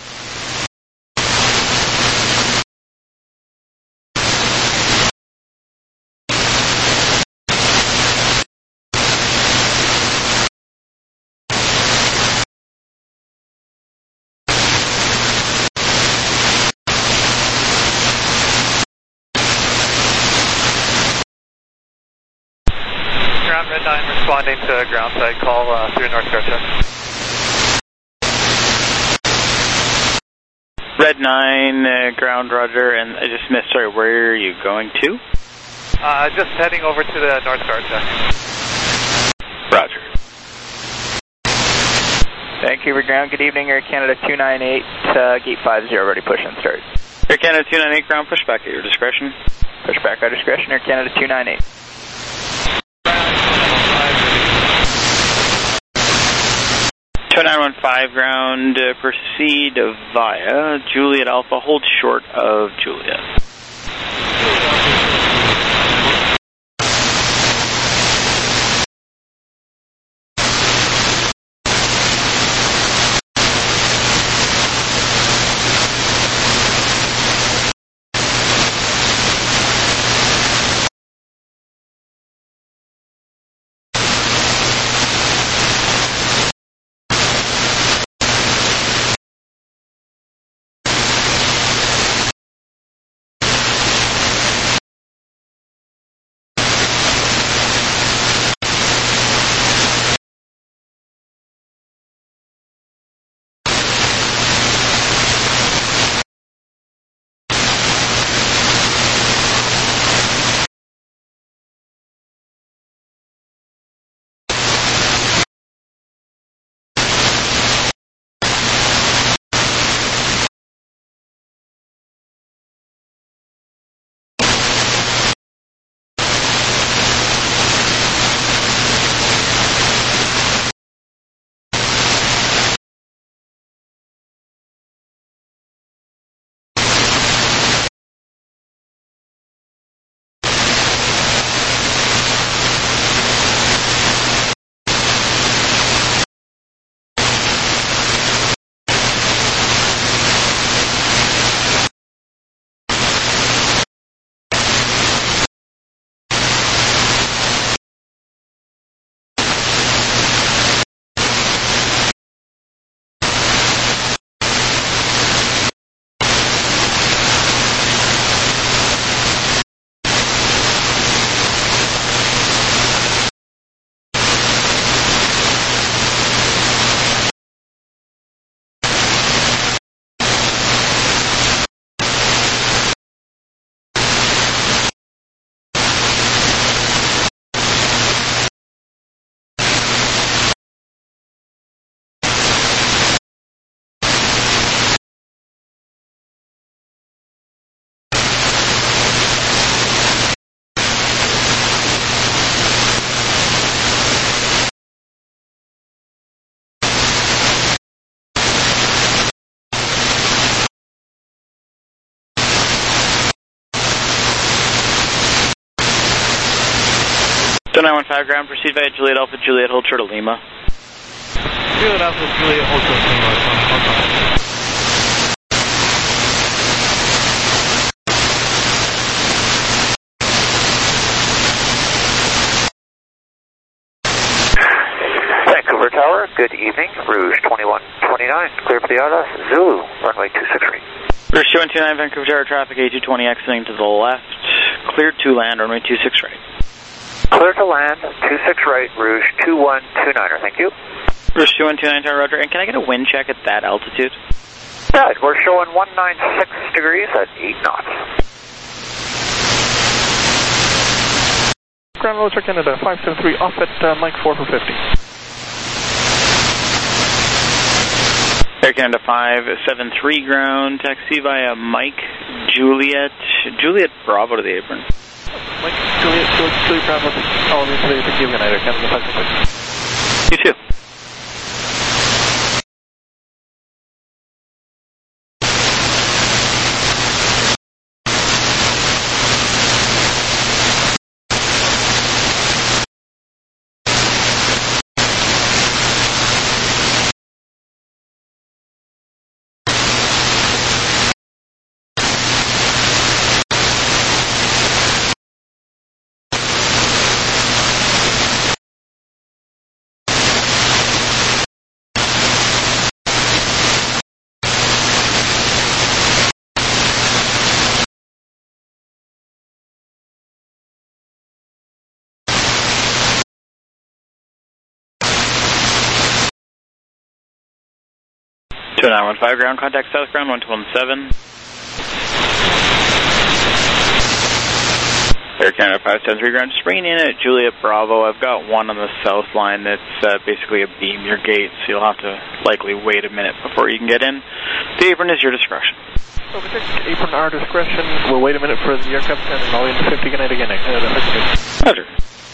Speaker 16: Red nine responding to ground side call uh, through North Star.
Speaker 20: Red nine, uh, ground roger, and I just missed, sorry, where are you going to?
Speaker 16: Uh, just heading over to the North Star check.
Speaker 20: Roger.
Speaker 21: Vancouver ground, good evening, Air Canada two nine eight, uh, gate five zero, ready push and start.
Speaker 20: Air Canada two nine eight ground, push back at your discretion.
Speaker 21: Push back our discretion, Air Canada two nine eight.
Speaker 20: two nine one five ground, uh, proceed via Juliet Alpha, hold short of Juliet. two nine one five ground, proceed via Juliet Alpha, Juliet, hold short of Lima.
Speaker 21: Juliet Alpha, Juliet, hold short of Lima.
Speaker 2: Vancouver Tower, good evening. Rouge twenty-one twenty-nine, clear for the I L S. Zulu, runway two six three.
Speaker 20: Rouge two one two nine, Vancouver Tower, traffic A two twenty exiting to the left. Cleared to land, runway two six right.
Speaker 2: Clear to land, two six right, Rouge two one two niner, thank you.
Speaker 20: Rouge two one two nine, Tower, roger. And can I get a wind check at that altitude?
Speaker 2: Right, we're showing one ninety-six degrees at eight knots.
Speaker 3: Ground Roger Canada, five seven three, off at uh, Mike four for fifty.
Speaker 20: Air Canada five seven three ground, taxi via Mike, Juliet, Juliet Bravo to the apron.
Speaker 3: Mike, Juliet, Juliet, Juliet Bravo, all of you today, thank you, good night, Air Canada five seven six.
Speaker 20: You too. two nine one five ground, contact south ground one two one seven. Air Canada five seven three ground, just bringing in at Juliet Bravo. I've got one on the south line that's uh, basically a beam your gate, so you'll have to likely wait a minute before you can get in. The apron is your discretion.
Speaker 3: Overtake, apron our discretion. We'll wait a minute for the aircraft and all in fifty, good night again.
Speaker 20: Roger.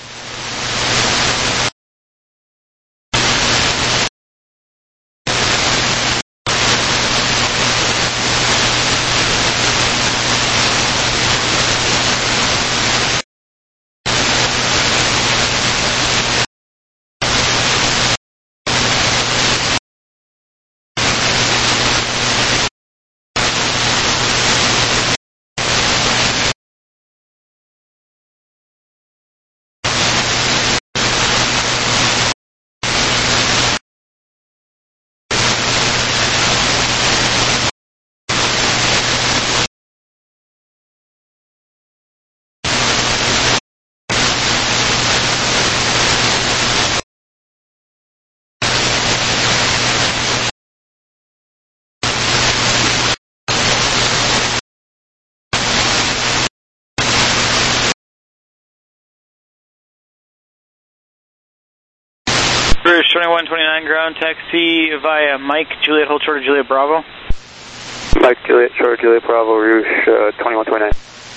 Speaker 20: Rouge twenty-one twenty-nine ground, taxi via Mike, Juliet, hold short of Juliet Bravo.
Speaker 2: Mike, Juliet, short of Juliet Bravo, Rouge uh, twenty-one twenty-nine.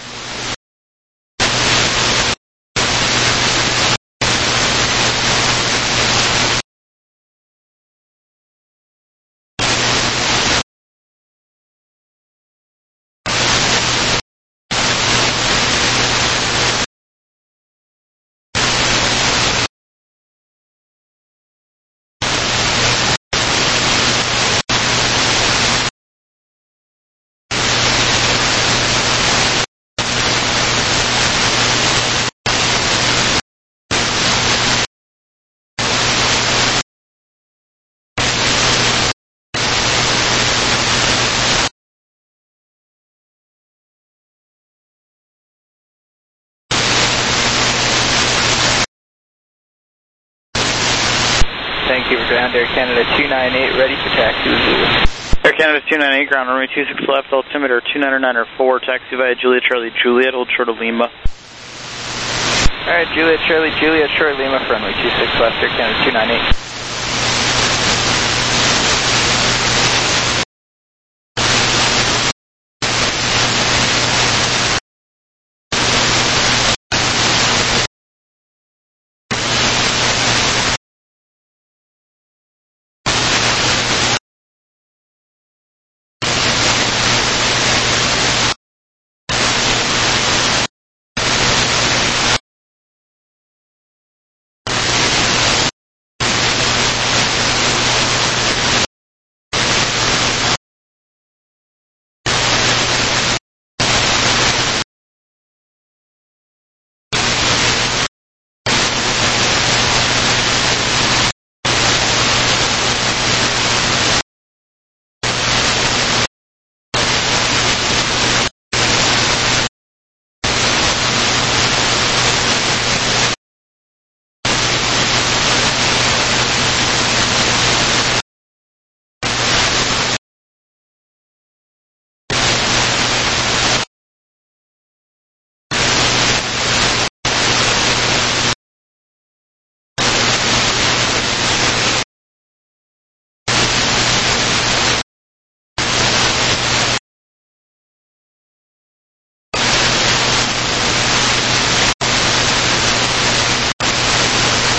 Speaker 21: Thank you for ground, Air Canada two nine eight, ready for taxi with Zulu.
Speaker 20: Air Canada two nine eight, ground runway two six left, altimeter two nine nine four, taxi via Juliet Charlie Juliet, hold short of Lima.
Speaker 21: Alright, Juliet Charlie Juliet, short Lima for runway two six left, Air Canada two nine eight.